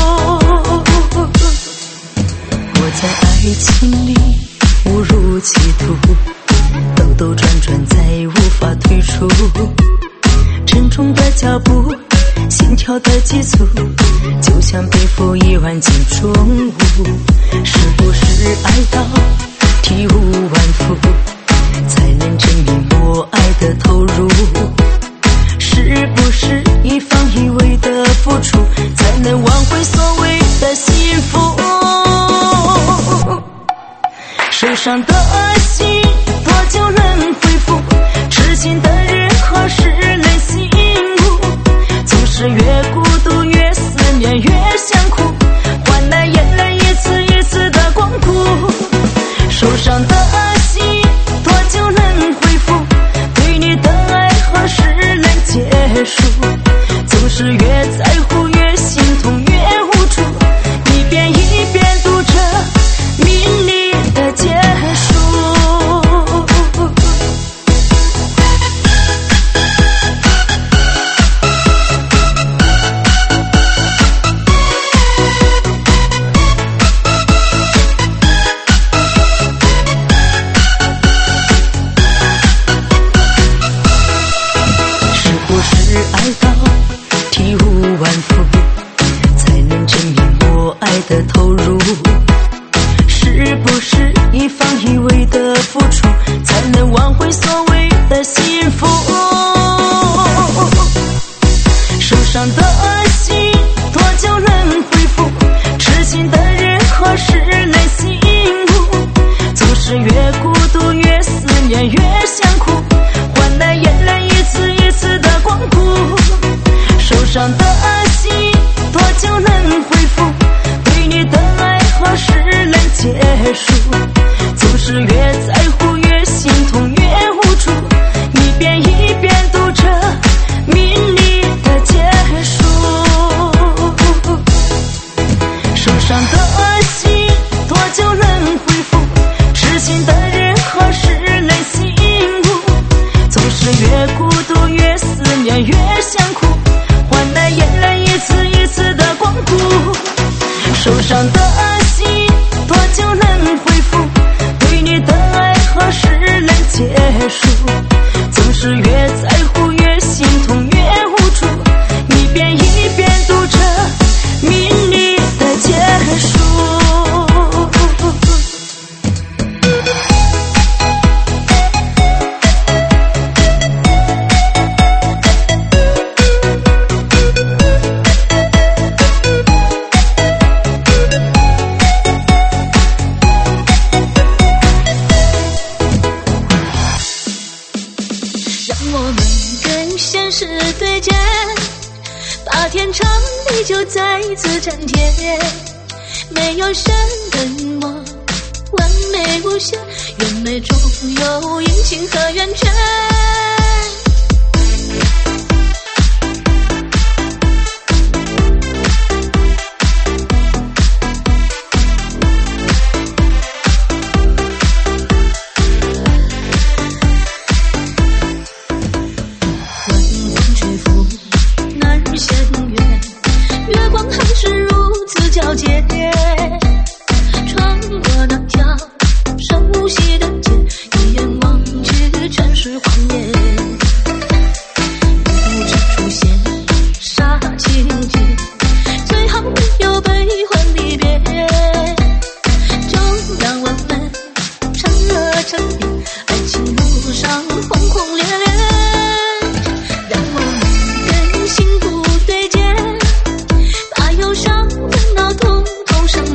我在爱情里误入歧途，兜兜转转再无法退出，沉重的脚步，心跳的急促，就像背负一万斤重物。是不是爱到体无完肤，才能证明我爱的投入？是不是一方一味的付出，才能挽回所谓的幸福？受伤的心多久能恢复？痴心的人何时能醒悟？ 总是越在乎越心痛越无助，一遍一遍读着明理的结束。爱到体无完肤，才能证明我爱的投入。是不是一方一味的付出，才能挽回所谓的幸福？受伤的心多久能恢复？痴心的人何时能醒悟？总是越孤独越思念越想哭，换来眼泪一次一次的光顾。受伤的心多久能恢复？对你的爱何时能结束？总是越在乎越心痛越无助，一遍一遍读着明理的结束。受伤的心多久能恢复？痴心的人何时能醒悟？总是越孤独越思念越想哭，换来眼泪一次一次的光顾。受伤的心多久能恢复？对你的爱何时能结束？总是越在乎越心痛越无助，一遍一遍读着明理的结束。把天长地久再次粘贴，没有什么完美无瑕，原美中有阴晴和圆缺。皎洁，穿过那条熟悉的街，一眼望去全是谎言。不知出现杀情节，最好没有悲欢离别，就让我们趁热趁烈，爱情路上轰轰烈烈，让我们跟幸福对接，把忧伤分到统统上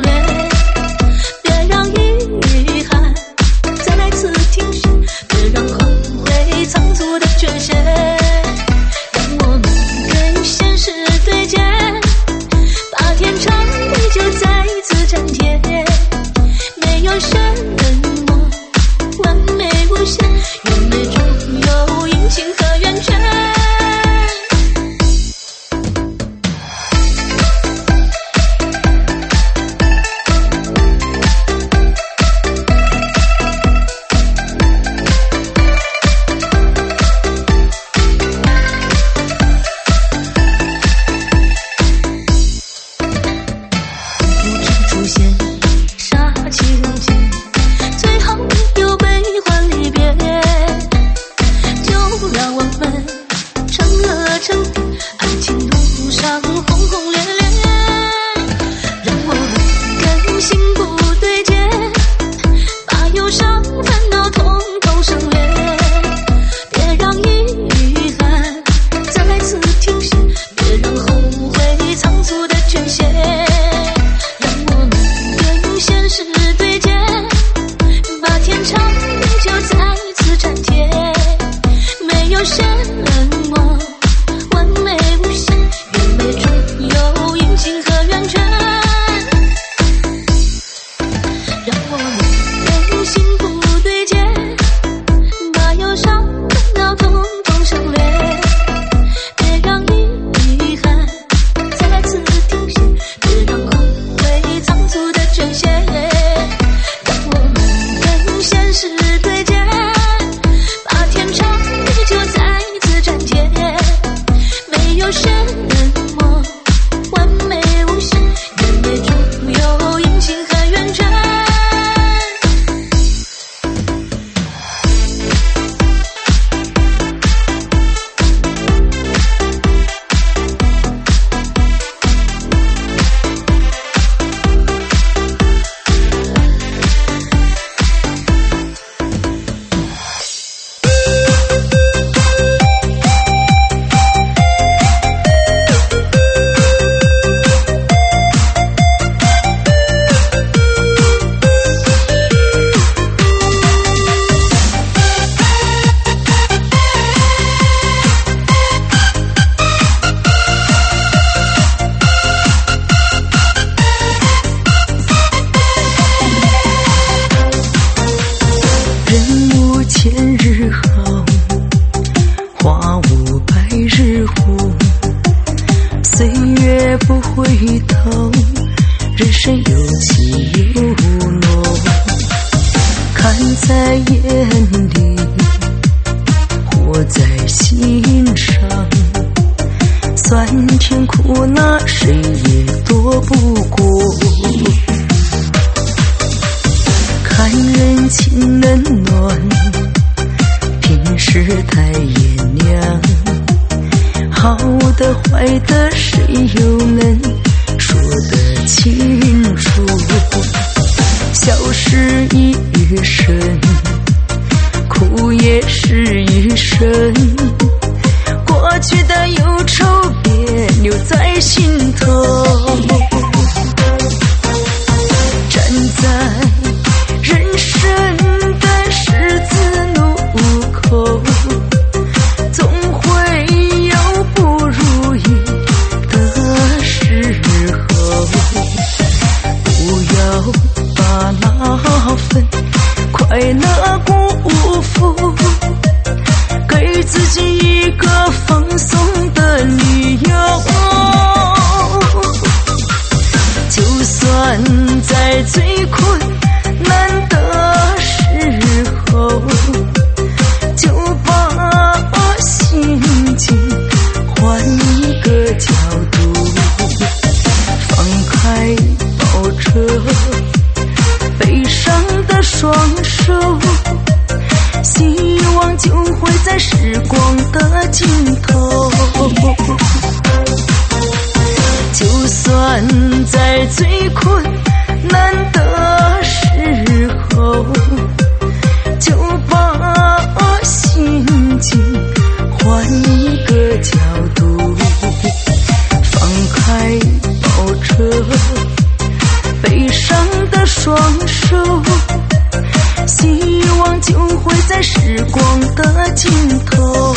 岁月不回头，人生有起有落，看在眼里，活在心上，酸甜苦辣谁也躲不过，看人情冷暖，平时太炎凉，好的坏的谁又能说得清楚，笑是一生，苦也是一生，过去的忧愁别留在心头，站在人生的十字路口，总会有不如意的时候，不要把那份快乐辜负，给自己一个放松的理由，就算在最困难的时候，就把心情换一个角度，放开抱着悲伤的双手，希望就会在时光的尽头，就算在最困难的时候，就把心情换一个角度，放开抱着悲伤的双手，希望就会在时光的尽头。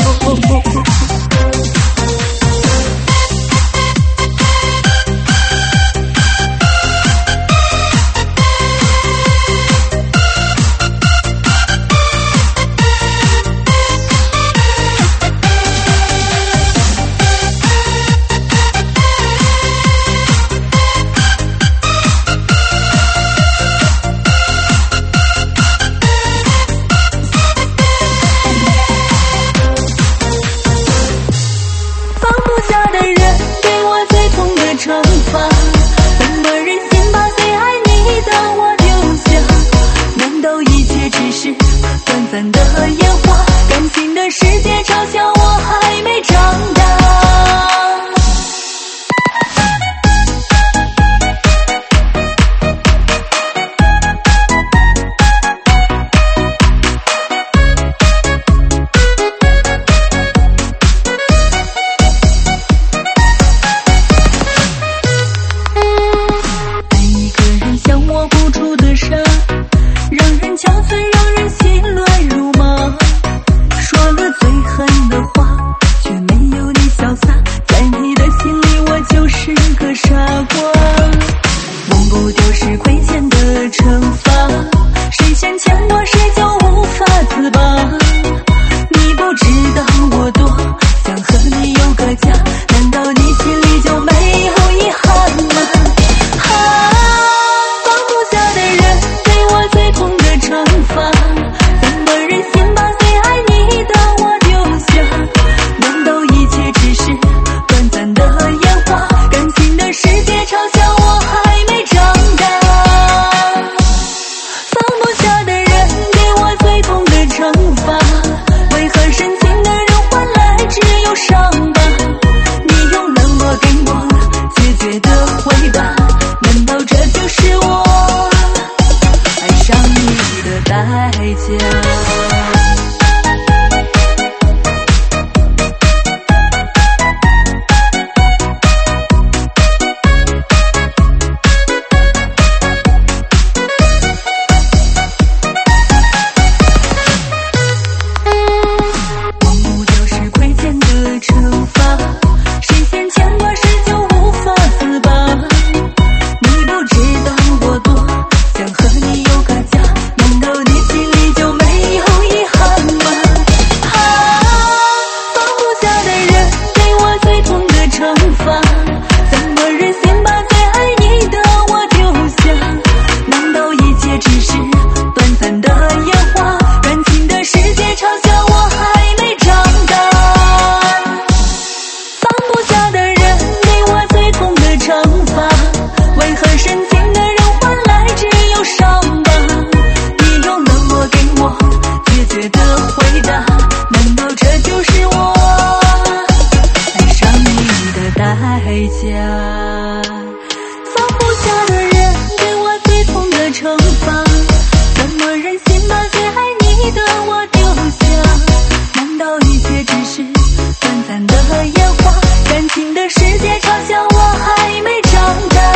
回家。放不下的人给我最痛的惩罚，怎么忍心把最爱你的我丢下？难道一切只是短暂的烟花？感情的世界嘲笑我还没长大。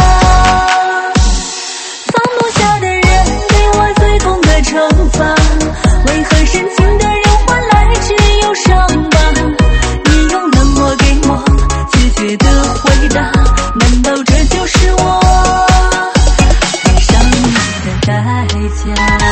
放不下的人给我最痛的惩罚，为何深情的人换来只有伤疤？你用冷漠给我决绝的回答，难道这就是我爱上你的代价？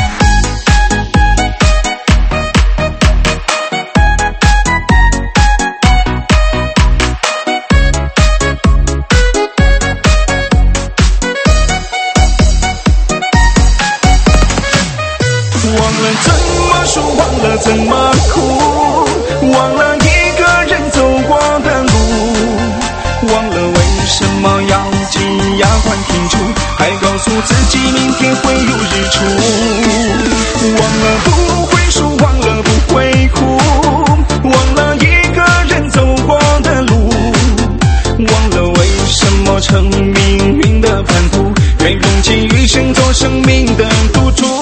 怎么哭？忘了一个人走过的路，忘了为什么要紧牙关挺住，还告诉自己明天会有日出。忘了不会输，忘了不会哭，忘了一个人走过的路，忘了为什么成命运的叛徒，愿用尽余生做生命的赌注。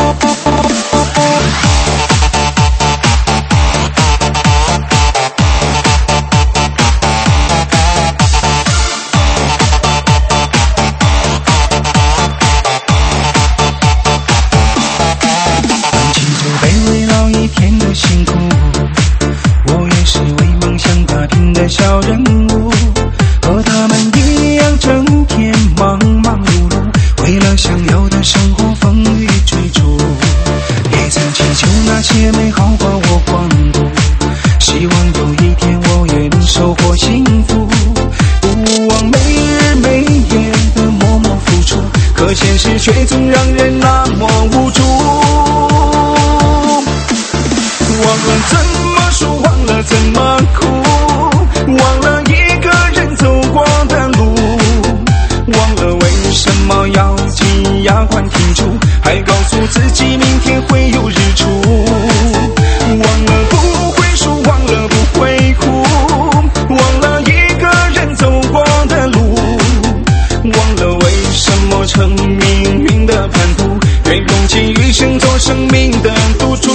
小人物和他们一样整天忙忙碌碌，为了想要的生活风雨追逐，也曾祈求那些美好把我光顾，希望有一天我也能收获幸福，不忘每日每夜的默默付出，可现实却总让人那么无助。忘了怎么说，忘了怎么哭，忘了一个人走过的路，忘了为什么要紧牙关挺住，还告诉自己明天会有日出。忘了不会输，忘了不会哭，忘了一个人走过的路，忘了为什么成命运的叛徒，愿用尽余生做生命的赌注。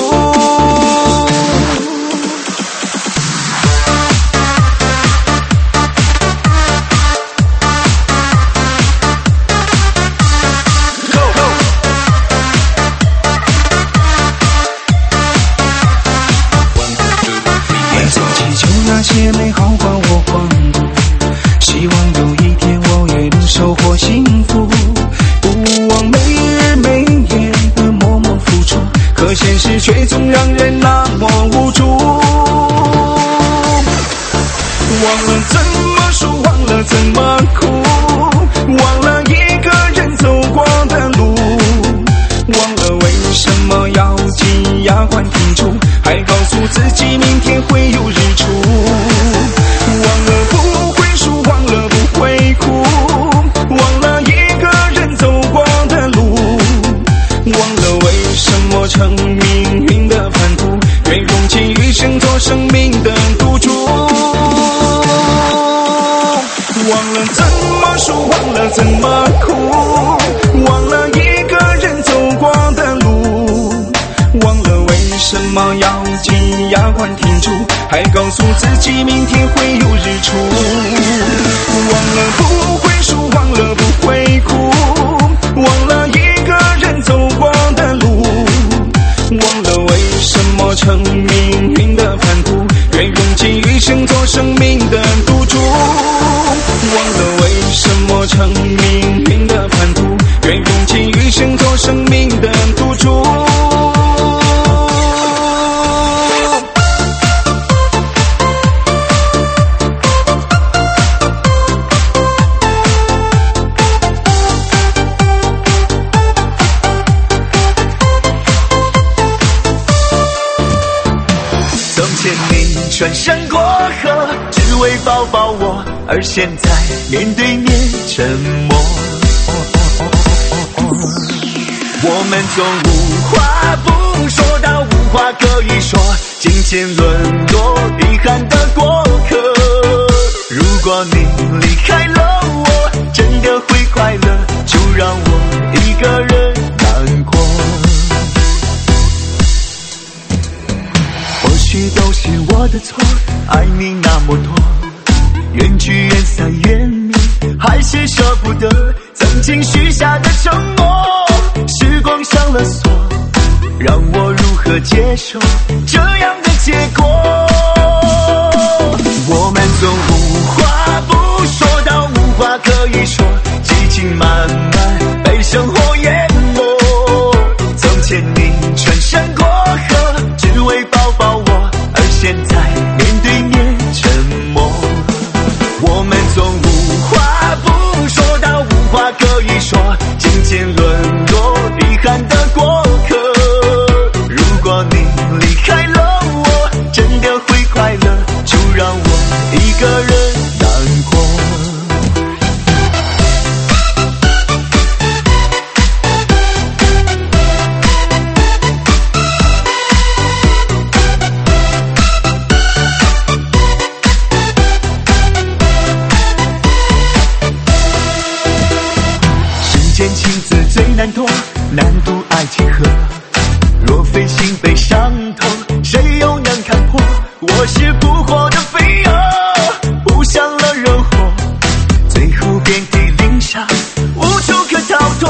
那些美好把我光顾，希望有一天我也能收获幸福，不忘每日每夜的默默付出，可现实却总让人那么无助。忘了怎么说，忘了怎么哭，忘了一个人走过的路，忘了为什么要紧牙关挺住，还告诉自己明天会有日出。忘了不会输，忘了不会哭，忘了一个人走过的路，忘了为什么成命运的叛徒，愿用尽余生做生命的赌注。忘了怎么说，忘了怎么哭，忘了一个人走过的路，忘了为什么要紧牙关挺住，还告诉自己明天会有日出。忘了不会输，忘了不会哭，忘了一个人走过的路，忘了为什么成命运的叛徒，愿用尽余生做生命的赌注。忘了为什么成命运的叛徒，愿用尽余生做生命的赌注。 穿山过河，只为抱抱我，而现在面对面沉默。我们从无话不说到无话可以说，渐渐沦落遗憾的过客。如果你离开了我，真的会快乐，就让我一个人难过。或许都是我的错，爱你那么多，缘聚缘散缘灭，还是舍不得曾经许下的承诺。时光上了锁，让我如何接受这样的结果？我们总无话不说到无话可以说，激情满满被生活淹没。从前你全身过河，只为抱抱我，而现在面对面沉默。我们总无话不说到无话可以说，渐渐沦落遗憾的过客。如果你离开了我，真的会快乐，就让我一个人难过。世间情字最难懂，难渡爱情河。若非心被伤透，谁又能看破？我是扑火的飞蛾，扑向了热火，最后遍体鳞伤，无处可逃脱。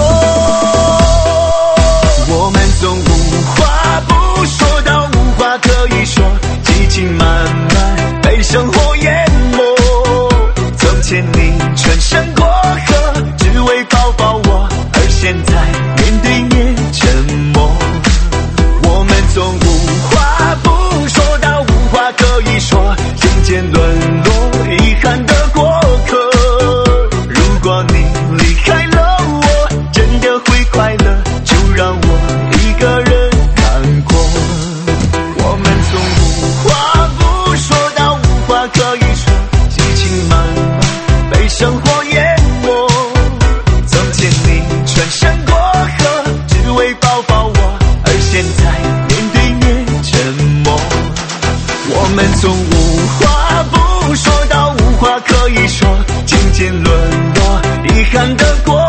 我们总无话不说到无话可以说，激情满满被生活淹没。从前你全身过河，只为抱抱我，而现在面对面沉默。我们总无话不说到无话可以说，渐渐沦落遗憾的过客。如果你离开了我，真的会快乐，就让我一个人难过。我们总无话不说到无话可以说，激情满满被生活淹没。从前你全身过河，只为抱抱我，而现在面对面沉默。我们总无话不说到无话可以说，渐渐沦落遗憾的过